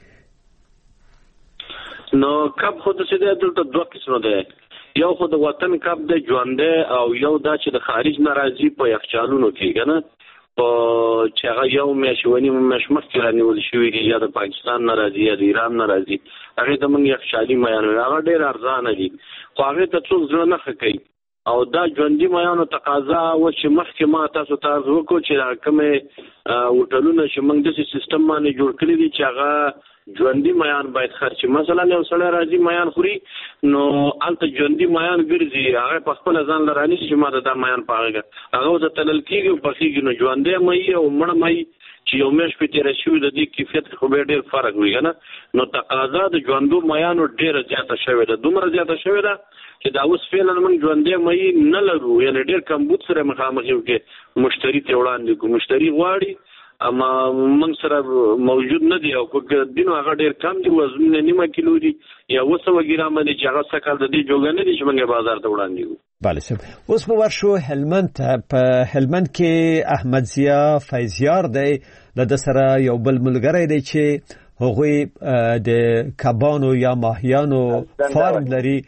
نو کب خو د څه دی دلته دوه قسمه دی، یو خو د وطن کب دی ژوندی، او یو دا چې د خارج نه راځي په یخچالونو کې که نه، چې هغه یو میاشت ونیمه میاشت مخکې رانیول شوي دي، یا د پاکستان نه راځي یا د ایران نه راځي، هغې ته موږ یخچالي میان وایو، هغه ډېر ارزانه دي، خو هغې ته څوک زړه نه ښه کوي. او دا ژوندي میانو تقاضا وه چې مخکې ما تاسو ته عرض وکړو چې دا کومې هوټلونه چې موږ داسې سیستم باندې جوړ کړي دي چې هغه ژوندي میان باید خرچي. مثلا یو سړی راځي میان خوري، نو هلته ژوندي میان ګرځي، هغه په خپله ځان له رانیسي چې ما دا میان په هغه ورته تلل کېږي او پخېږي، نو ژوندی مۍ او مړه مۍ چې یو میاشت پې تېره شوي د دې کیفیت خو بیا ډېر فرق وي که نه. نو تقاضا د ژوندو میانو ډېره زیاته شوې ده، دومره زیاته شوې ده چې دا اوس فعلا موږ ژوندی مۍ نه لرو، یعنې ډېر کمبود سره مخامخ یو کې مشتري ته وړاندې کړو. مشتري غواړي اما موږ سره موجود نه دی، او که دینو هغه ډېر کم دي، وزنونه نیمه کیلو دي یا 200 ګرامه دي چې هغه سږ کال د دې جوګه نه دي چې موږ بازار ته وړاندې کړو. بله صاحب، اوس به ورشو هلمند ته. په هلمند کې احمد ضیا فیضیار دی، د سره یو بل ملګری دی چې هغوی د کبانو یا ماهیانو فارم لري.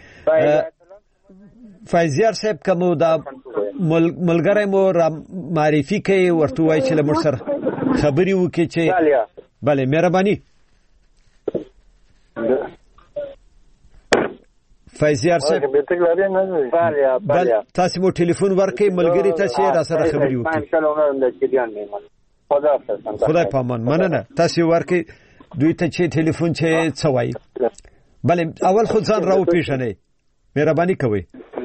فیضیار صاحب کوم دا ملګری مو را معرفي کوي، ورته وایي چې له موږ سره خبرې وکړي چې بله مهرباني. فیضیار صاحب بله تاسو مو ټلیفون ورکړئ ملګري ته چې را سره خبرې وکړي. خدای پامان، مننه. تاسو ورکړئ دوی ته چې ټلیفون چې څه وایي. بله اول خود ځان را وپېژنئ، مهرباني کوئ.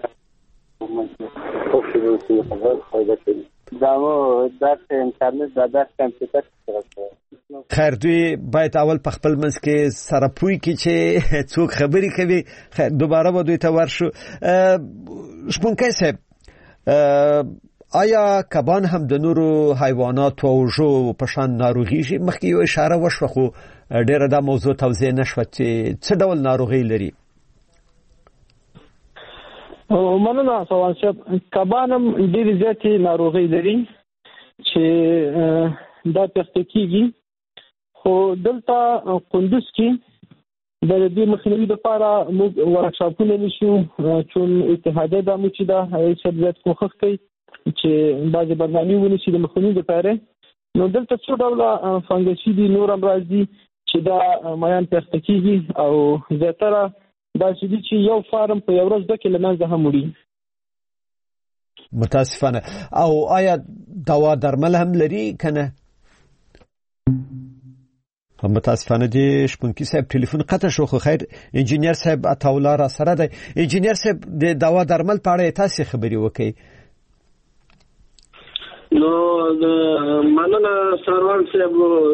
خیر دوی باید اول په خپل منځ کې سره پوي کې چې څوک خبرې کوي. خیر دوباره به دوی ته ورشو. شپونکی صاحب، آیا کبان هم د نورو حیواناتو او ژو په شان ناروغېږي؟ مخکې یو اشاره وشوه خو ډېره دا موضوع توضیح نه شوه چې څه ډول ناروغۍ لري. مننه سوال صاحب. کبان هم ډېرې زیاتې ناروغۍ لري چې دا پېښه کېږي، خو دلته کندوز کې د دې مخنیوي لپاره موږ ورکشاپونه نیسو، چون اتحادیه دا مو چې دا هغې سره زیات کوښښ کوي چې بعضې برنامې ونیسي د مخنیوي لپاره. نو دلته څو ډوله فنګسي دي نور هم راځي چې دا میان پېښه کېږي، او زیاتره داسې دي چې یو فارم په یو ورځ 2 کې له منځه هم وړي. متاسفانه. او آیا دوا درمل هم لري که نه؟ متاسفانه دی شپونکي صاحب ټلیفون قطع شو، خو خیر انجینیر صاحب عطاالله را سره دی. انجینیر صاحب د دوا درمل په اړه تاسو خبرې وکړئ. نو مننه سروان صاحب.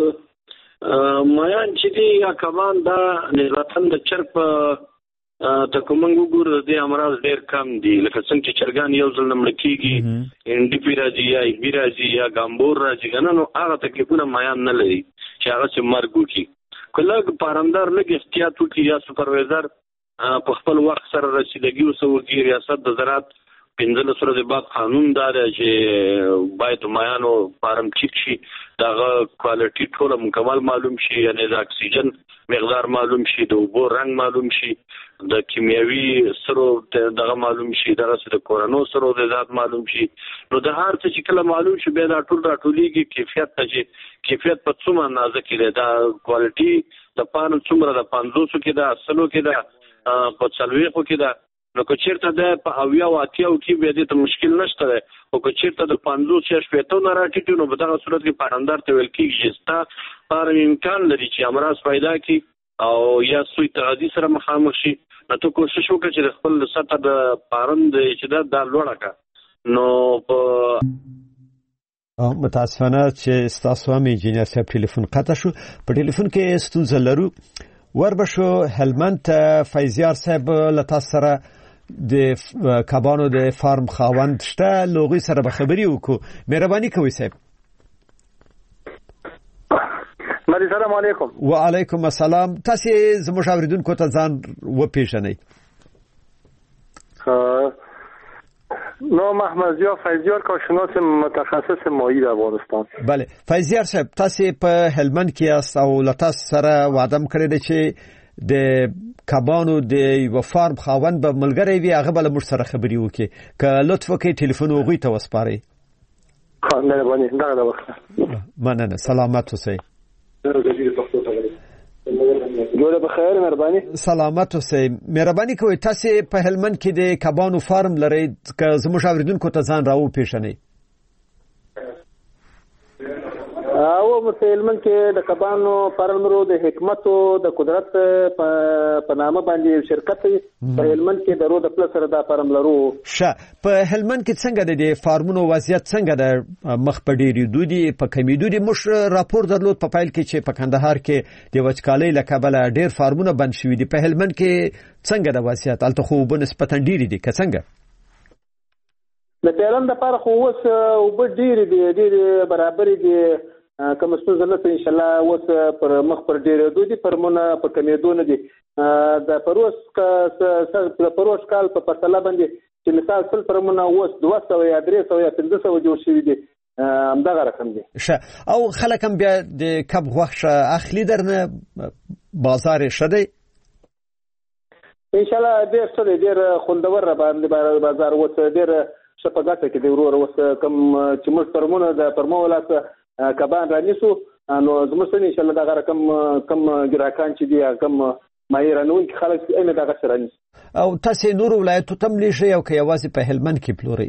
میان چې دی یا کبان دا نسبتا د چرپ ته کومنګ وګورو د امراض ډېر کم دي، لکه څنګه چې چرګان یو ځل نمړ کېږي، انډیپي راځي یا ایبي راځي یا ګامبور راځي که نه، نو هغه تکلیفونه میان نه لري چې هغه چې مرګ وکړي. که لږ پارمدار لږ احتیاط وکړي یا سوپروایزر په خپل وخت سره رسیدګي ورسره وکړي. ریاست د زراعت 15 ورځې بعد قانون دا دی چې باید میانو فارم چیک شي، دغه کوالټي ټوله مکمل معلوم شي، یعنې د اکسیجن مقدار معلوم شي، د اوبو رنګ معلوم شي، د کیمیاوي سرو دغه معلوم شي، دغسې د کورنو سرو ذات معلوم شي. نو د هر څه چې کله معلوم شي بیا دا ټول راټولېږي کیفیت ته، چې کیفیت په څومره اندازه کې دی، دا کوالټي د پانو څومره ده، 500 کې ده، 100 کې ده، په 40 کې ده. نو که چېرته دی په 80 او 80 کې بیا دې ته مشکل نشته دی، خو که چېرته د 50 یا 60 نه راټیټ نو په دغه صورت کې پارمدار ته ویل کېږي چې ستا فارم امکان لري چې امراض پیدا کړي او یا سوی اتحادیې سره مخامخ شي نو کوشش وکړي چې خپل سطح د پاروند چې دا لوړه کا نو په متاسفانه چې تاسو هم انجینر صاحب ټلیفون قطع شو په ټلیفون کې ستونزه لرو وربشو هلمند فیضیار صاحب لتا سره د کبانو د فارم خاوند شته لوغي سره به خبري وکړو مهرباني کوئ صاحب السلام علیکم وعلیکم السلام تاسو زموږ اوریدونکو ته ځان وپیژنئ نو محمد ضیا فیضیار کارشناس متخصص ماهی در افغانستان. بله فیضیار صاحب تاسو په هلمند کې است او لتا سره وعده کړی دی چې د کبانو د یو فارم خاوند به ملګری وي هغه بل مر سره خبري وکړي که لطف وکړئ ټلیفون وغوي ته وسپارئ مهرباني دا وخت مننه سلامت اوسئ جوړه بخیر مهرباني سلامت اوسئ مهرباني کوئ تاسو په هلمند کې د کبانو فارم لرئ که زموږ اوریدونکو ته ځان راو پیژنئ او مسلمان کې د کبانو فارم ورو د حکمت او د قدرت په نامه باندې شرکت په هلمند کې درو د پلس سره د فارم لرو شه په هلمند کې څنګه د فارمونو وضعیت څنګه د مخ په ډیری دودي په کمی دودي مش راپور درلود په فایل کې چې په کندهار کې د وچکالۍ لکبل ډیر فارمونه بند شوي دي په هلمند کې څنګه د وضعیت الته خو بنسبتا ډیری دي که څنګه د پیران د پر خو وس او به ډیر برابر دي کوم څه زلته ان شاء الله وس پر مخ پر ډیر دودي پرمونه په کمیدون دي د پروس کال په پرتله باندې چې مثال سل پرمونه وس 200 یا 300 یا 500 جوړ شوی دي همدغه رقم دي او خلک هم بیا د کب غوښه اخلي درنه بازار شته ان شاء الله ډیر خوندور باندې بازار وس ډیر شپږاته کې دی ورور وس کم چې موږ پرمونه د پرمولات کبان رانیسو نو زموږ سره ان شاء الله دا رقم کم ګراکان چې دي کم ماهرانون کې خلک یې دغه سره رانیسو او تاسو نور ولایتو تم لږه یو کې یوازې په هلمند کې پلوري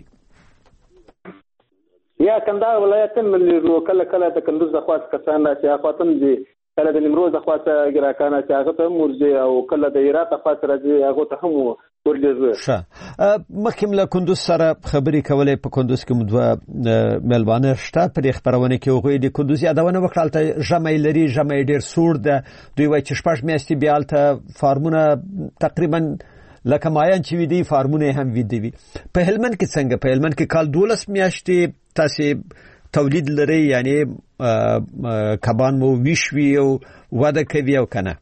یا کندهار ولایت هم کله د کندوز د خواص کسان چې اخواتم دي کله د نیمروز د خواص ګراکان چې هغه ته مرجي او کله د هرات د خواص راځي هغه ته هم ښه مخکې له کندوز سره خبرې کولې په کندوز کې مدوه ملوانه شته په خبرونه کې هغوی د کندوز یادونه وکړه ته ژمې لري ژمې ډیر سوړ ده دوی وایي چې شپږ میاشتې بیا ته فارمونه تقریبا لکه مایان چې وي دي فارمونه هم وي دي په هلمند کې څنګه په هلمند کې کال 12 میاشتې تاسو تولید لري یعنی کبان مو ویشوي او وده کوي او کنه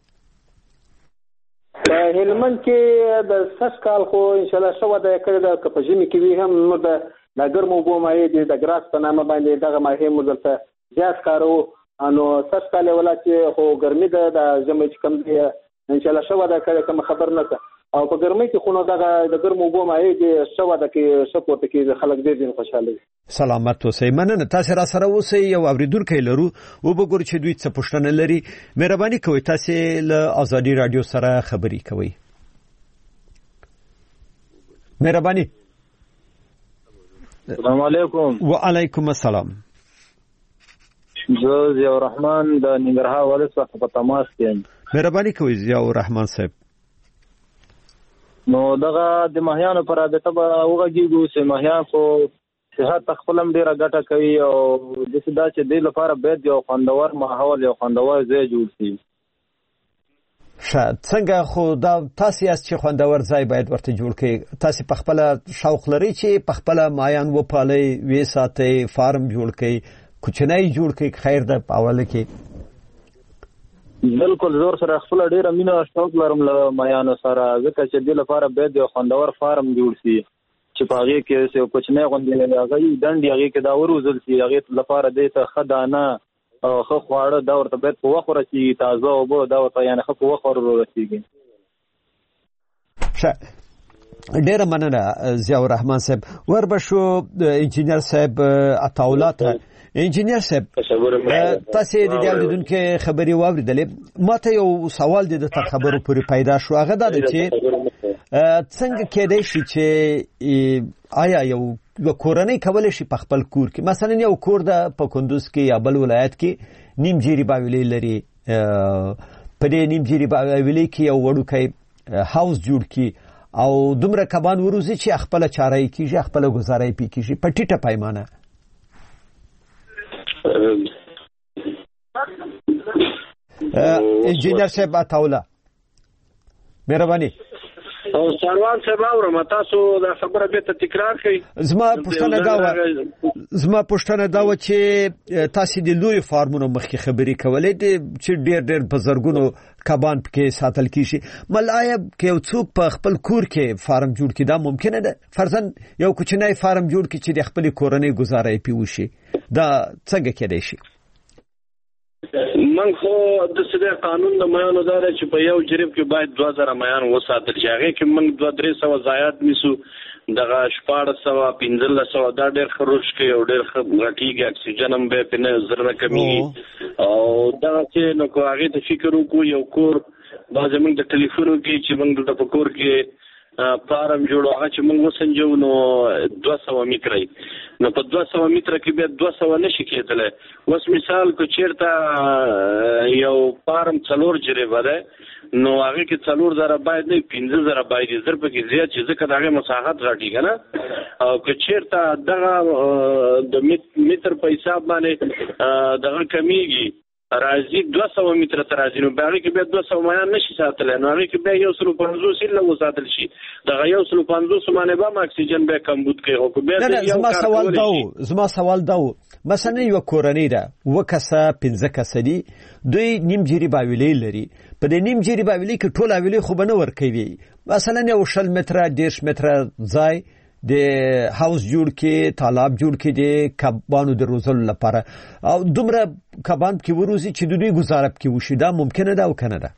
په هلمند کې د سږ کال خو ان شاء الله شو د کړه د کپژنی کې وی هم نو د ګرمو بومای د ګراس په نامه باندې دغه ماهي مدلته زیات کارو انو سږ کال ولاتي خو ګرمي د جمع کم دی ان شاء الله شو د کړه کوم خبر نه او په ګرمۍ کې خو نو دغه د ګرمو بومای د شو د کې سپورت کې خلک ډېر خوشاله سلامت اوسئ مننه تاسو را سره اوسئ یو اوریدونکو لرو او وګورئ چې دوی څه پوښتنه لري مهرباني کوئ تاسو له ازادي رادیو سره خبري کوئ مهرباني السلام علیکم وعلیکم السلام زه ضیاء الرحمن د ننګرهار ولایت په تماس کې مهرباني کوئ ضیاء الرحمن صاحب نو دغه د ماهیانو پر رابطه به وغږیږو چې ماهیان خو صحت خپل هم ډیره ګټه کوي او د سدا چې د لپاره باید یو خوندور ماحول یو خوندور ځای جوړ شي څنګه خو دا تاسو یې چې خوندور ځای باید ورته جوړ کړئ تاسو په خپل شوق لري چې په خپل ماهیان وپالئ وې ساتئ فارم جوړ کړئ کوچنی جوړ کړئ خیر ده په اوله کې بالکل زور سره خپل ډیره مینه شوق لرم له ماهیانو سره ځکه چې د لپاره باید یو خوندور فارم جوړ شي چې په هغه کې یو کوچنی غونډې هغه دندې هغه کې دا وروزل شي هغه لپاره د خدانه او خو خواړه دا ورته باید په وخت ورسي تازه او به دا ورته یعنی خو په وخت ورسیږي ډیره مننه ضیاء الرحمن صاحب وربشو انجینر صاحب عطاولات انجینر صاحب تاسو د دې اوریدونکو خبري واوریدلې ماته یو سوال د خبرو پوری پیدا شو هغه دا چې څنګه کېدای شي چې آیا یو کورنۍ کولای شي په خپل کور کې مثلا یو کور د په کندوز کې یا بل ولایت کې نیم جیری باویلې لري په دې نیمجیري باویلي کې یو وړوکی هاوس جوړ کړي او دومره کبان وروزي چې خپل چارای کیږي خپل گزارای پی کیږي په ټیټه پیمانه. انجینر صاحب عطاوله مهرباني. او سروان صاحب اورم تاسو دا خبره به تکرار کړئ. زما پوښتنه دا و چې تاسو د لوی فارمونو مخکې خبرې کولې چې ډېر بزرګونو کبان پکې ساتل کیږي. ملایب کې یو څوک په خپل کور کې فارم جوړ کړي دا ممکنه ده؟ فرضاً یو کوچنی فارم جوړ کړي چې د خپل کورنۍ گزارای پی وشي دا څنګه کېدای شي؟ من خو د سده قانون د میانو دار چې په یو جریب کې باید 2000 میان وساتل شي. هغه کې من 2-300 زیات نیسو دغه 1415 دا ډېر خروج کې او ډېر غټیږي اکسیجن هم به په نظر کمیږي او دا چې نو کو هغه ته فکر وکړو یو کور باز موږ د ټلیفون کې چې موږ د پکور کې فارم جوړو هغه چې موږ وسنجو نو 200 متره نو په 200 متره کې به 200 نشي کېدل. اوس مثال کو چیرته یو فارم څلور جریبه ده نو هغه کې 4000 باید نه 15000 باید زر په کې زیات چې ځکه دغه مساحت غټي کنه او که چیرته دغه د متر په حساب باندې دغه کمیږي راځي 200 متره تر راځي نو باغ کې به 200 میان نشي ساتل نو هغه کې به 150 الا وساتل شي دغه 150 باندې به اکسیجن به کمبود کوي او به زما سوال دا مثلا یو کورنۍ ده وکاسه 15 کسه دي دوی نیمجیري باویلي لري په دې نیمجیري باویلي کې ټول باویلي خو بنه ور کوي مثلا یو 60 متره 10 متره ځای د هاوس جوړ کې تالاب جوړ کې د کبانو د روزلو لپاره او دومره کبان کې وروزي چې دوی گزارب کې وشي دا ممکنه ده او کنه ده؟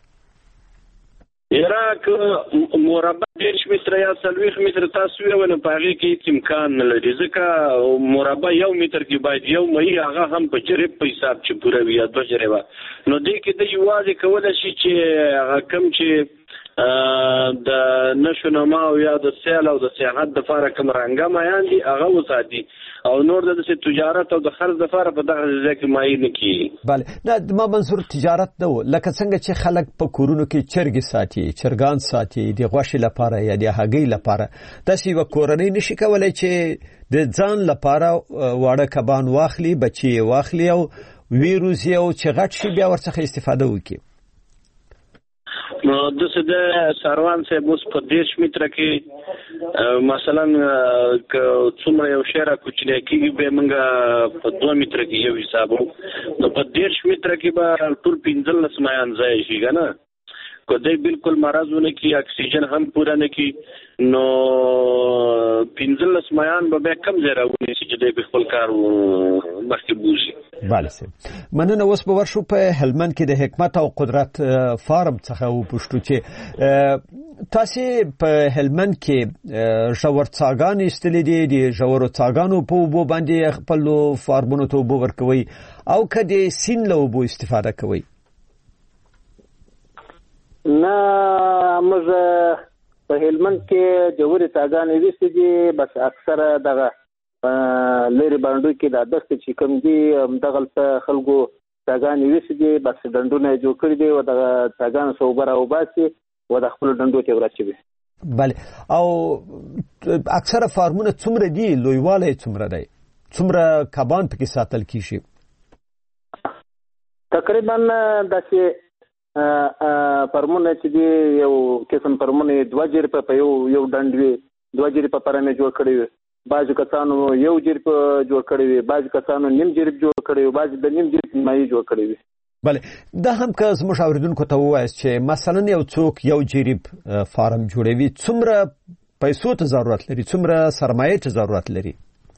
عراق مربع 10 متر یا 30 متر تاسو ونه پاره کې امکان نه لري ځکه مربع 1 متر کې باید یو مې هغه هم په جریب په حساب چې پوره وي یا 2 جریبه نو دې کې د یوازې کول شي چې هغه کم چې د نشونما او یا د سیل او د سیاحت د فاره کوم رنګه میان دي هغه وساتي او نور د تجارت او د خرڅ د فاره په دغه ځای کې مایي نه کیږي. بله نه ما منظور تجارت نه و لکه څنګه چې خلک په کورونو کې چرګ ساتي چرګان ساتي د غوښې لپاره یا د هګۍ لپاره تاسو یو کورنۍ نشي کولای چې د ځان لپاره واړه کبان واخلي بچي واخلي او ویروس یو چې غټ شي بیا ورڅخه استفاده وکړي. نو د سده سروان صاحب اوس په 10 متره کې مثلا ک څومره یو شهره کوچنی کېږي به موږ په 2 متره کې یو حساب نو په 10 متره کې به ټول 15 میان ځای شي کنه کو دې بالکل مرزونه کې اکسیجن هم پورا نه کی نو 15 میان به کم ځای راونی چې دې په خپل کار مخکې بوزي. بله سه مننه. اوس به ورشو په هلمند کې د حکمت او قدرت فارم څخه وپوښتو چې تاسو په هلمند کې ژور څاګان استلې دي د ژورو څاګانو په وبو باندې خپل فارمونو ته وبو ورکوي او کدي سین له وبو استفاده کوي؟ نه موږ په هلمند کې جوړې څاګانې وستې دي بس اکثره دغه لری باندې کې د دست چې کوم دي دغه خلکو څاګانې وستې دي بس ډنډونه جوړ کړی دي او دغه څاګانې صوبره او باسي او د خپل ډنډو ته ورچوي. بله او اکثره فارمونه څومره دي لویواله څومره دی څومره کبان پکې ساتل کیږي؟ تقریبا داسې فرمونه چې دی یو قسم فرمونه 2 جریب په یو ډنډوي 2 جریب په پرمه جوړ کړی بعض کسانو یو جریب جوړ کړی بعض کسانو نیم جریب جوړ کړی بعض د نیم جریب مای جوړ کړی. بله دا هم که زموږ اوریدونکو ته ووایاست چې مثلا یو څوک یو جریب فارم جوړوي څومره پیسو ته ضرورت لري څومره سرمایه ته ضرورت لري؟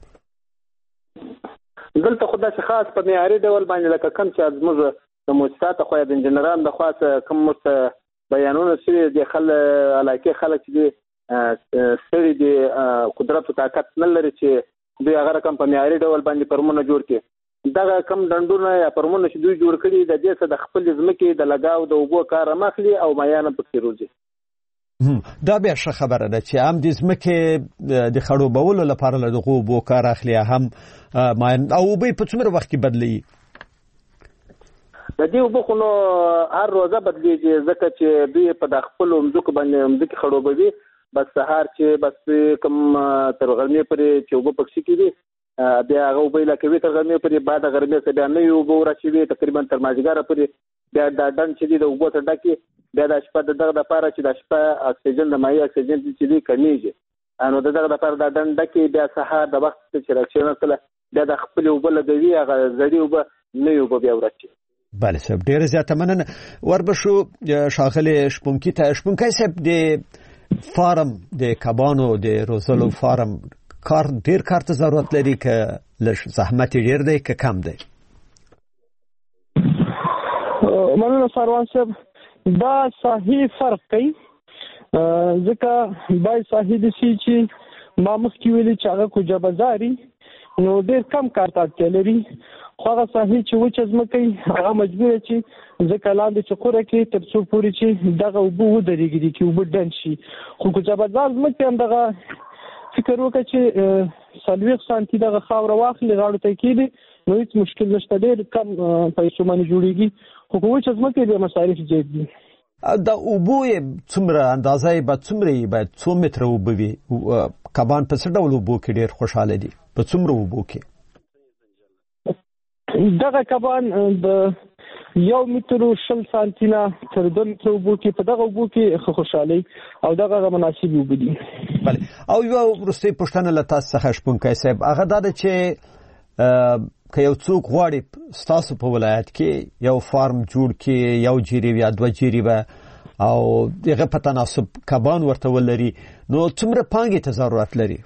دلته خو داسې خاص په معیاري ډول باندې لکه کوم چې زموږ د مؤسساتو خو د انجنیرانو د خاص کوم بیانونه شوي د علاقې خلک چې ستړي دي قدرت او طاقت نه لري چې دوی هغه رقم په معیاري ډول باندې فرمونه جوړ کړي دغه کم ډنډونه یا فرمونه چې دوی جوړ کړي د دې څخه د خپل ځمکې د لګاو د اوبو کار مخلي او میانه پکې روزي. دا بیا ښه خبره ده چې هم د ځمکې د خړوبولو لپاره له دغو اوبو کار اخلي هم او اوبه په څومره وخت کې بدلي؟ د دې اوبه خو نو هر روزه بدلیږي ځکه چې دوی په د خپلو مځکو باندې مځکې خړوبوي بس سهار چې بس کوم تر غرمې پورې چې اوبه پکښې کېږي بیا هغه اوبه ایله کوي تر غرمې پورې بعد د غرمې څخه بیا نوې اوبه ورچوي تقریبا تر مازدیګره پورې بیا دا ډنډ چې دی د اوبو ته ډکې بیا د شپه د دغه دپاره چې د شپه اکسیجن د مایع اکسیجن چې دی کمیږي نو د دغه دپاره دا ډنډ ډکې بیا سهار د وخت چې راکښېنستله بیا د خپلې اوبه لګوي هغه زړې اوبه نوې اوبه بیا ورچوي. بله صاحب ډېره زیاته مننه. وربشو ښاغلي شپونکي ته. شپونکی صاحب د فارم د کبانو د روزلو فارم ډېر کار ته ضرورت لري که لږ زحمت یې ډېر دی که کم دی؟ مننه ساروان صاحب. دا صحیح فرق کوي ځکه باید صحیح داسې چې ما مخکې ویلي چې هغه کوجه بازاري نو ډېر کم کار ته اړتیا لري خو هغه صحیح چې وچه ځمکه وي هغه مجبوره چې ځکه لاندې چقوره کې تر څو پورې چې دغه اوبه ودرېږي چې اوبه ډنډ شي خو کوجه بازار ځمکې هم دغه فکر وکړه چې 40 سانتي دغه خاوره واخلي غاړو ته کېږدي نو هېڅ مشکل نشته ډېر کم پیسو باندې جوړېږي خو په وچه ځمکه بیا مصارف زیات دي. د اوبو څومره اندازه یې باید څومره یې باید څو متره اوبه وي؟ کبان په څه ډول اوبو کې ډېر خوشحاله دي؟ په څومره اوبو کې؟ دغه کبان د 1 متر 20 سانتي نه تر 2 متره اوبو کې په دغه اوبو کې خوشحالي او دغه مناسب اوبه دي. بله. او یو وروستۍ پوښتنه له تاسو څخه شپونکی صاحب هغه دا ده چې که یو څوک غواړي ستاسو په ولایت کې یو فارم جوړ کړي یو جریب یا 2 جریبه او دغه په تناسب کبان ورته ولري نو څومره پانګې ته ضرورت لري؟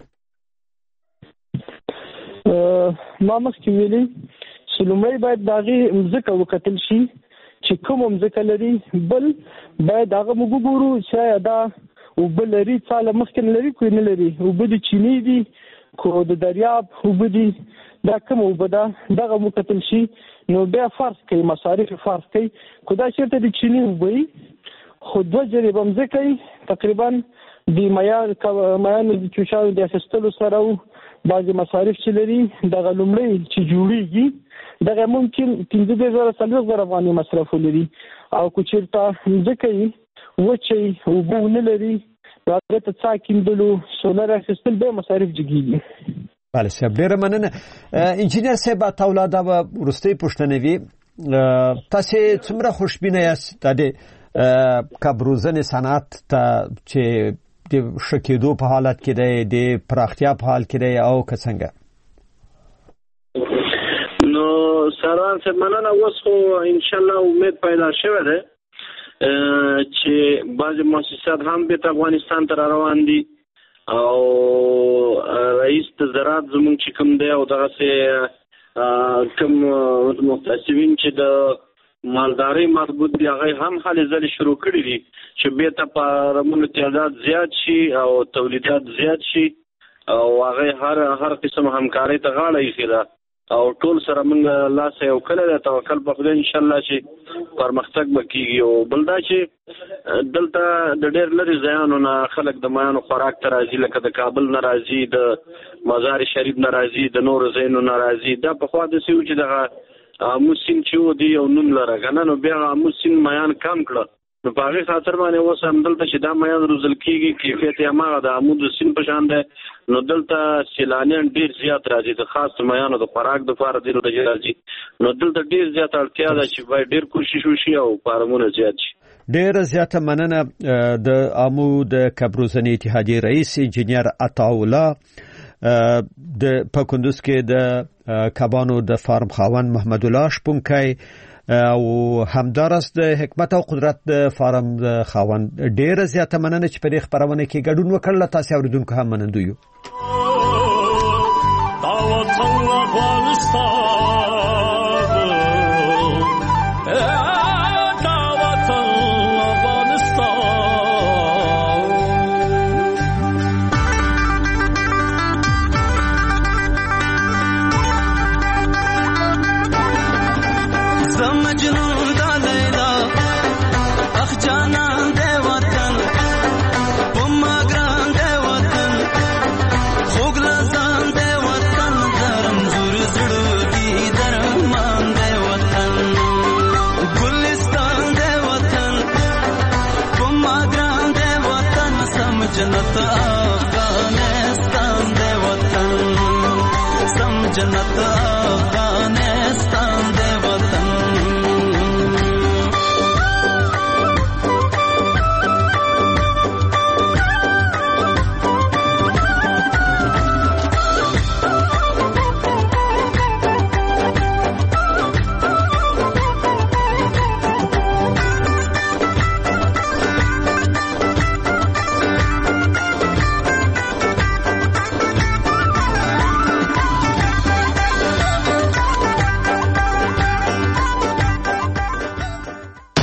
ما مخکې ویلي چې لومړی باید د هغې مځکه وکتل شي چې کومه مځکه لري بل باید هغه موږ وګورو چې دا اوبه لري څاله مخکې نه لري که نه لري اوبه د چینې دي که د دریاب اوبه دي دا کومه اوبه ده دغه وکتل شي نو بیا فرض کوي مصارف فرض کوي که دا چېرته د چینې اوبه وي خو 2 جریبه مځکه وي تقریبا د مایانو د چوشانو د اخیستلو سره بعضې مصارف چې لري دغه لومړی چې جوړېږي دغه ممکن 15,000 افغانۍ مصرف ولري او که چېرته مځکه وي وچه وي اوبه ونه لري نو هغې ته څاه کیندلو سولر اخیستل بیا مصارف جګېږي. بله صاحب ډېره مننه. انجینر صاحب تاولا دا به وروستۍ پوښتنه وي تاسې څومره خوشبینه یاست د کب روزنې صنعت ته چې د ښه کېدو په حالت کې دی د پراختیا په حال کې دی او که څنګه؟ نو ساروان صاحب مننه. اوس خو انشاءالله امید پیدا شوی دی چې بعضې مؤسسات هم بیرته افغانستان ته را روان دي او رئیس د زراعت زموږ چې کوم دی او دغسې کوم محتسبین چې د مالدارۍ مربوط دي هغه هم هلې ځلې شروع کړي دي چې بیرته فارمونو تعداد زیات شي او تولیدات زیات شي او هغه هر قسم همکارۍ ته غاړه ایښې ده او ټول سره موږ لاس یو کړی دی توکل په خدای انشاءالله چې پرمختګ به کېږي. او بل دا چې دلته د ډېر لرې ځایانو نه خلک د مایانو خوراک ته راځي لکه د کابل نه راځي د مزار شریف نه راځي د نورو ځایونو نه راځي. دا پخوا داسې و چې دغه آمو سیند چې و دی یو نوم لره که نه نو بیا آمو سیند مایان کم کړه نو په هغې خاطر باندې اوس همدلته چې دا مایان روزل کېږي کیفیت یې هماغه د آمو د سیند په شان دی نو دلته سیلانیان ډېر زیات راځي د خاص مایانو د خوراک دپاره دې ورته راځي نو دلته ډېر زیات اړتیا ده چې باید ډېر کوشش وشي او فارمونه زیات شي. ډېره زیاته مننه. د آمو د کب روزنې اتحادیې رئیس انجینر عطاالله په کندوز کې د کبانو د فارم خاوند محمد الله شپونکی او همدارس د حکمت او قدرت د فارم د خاوند ډېره زیاته مننه چې په دې خپرونه کې ګډون وکړل. تاسو اوریدونکو هم منندوی یو. خو جنت افغان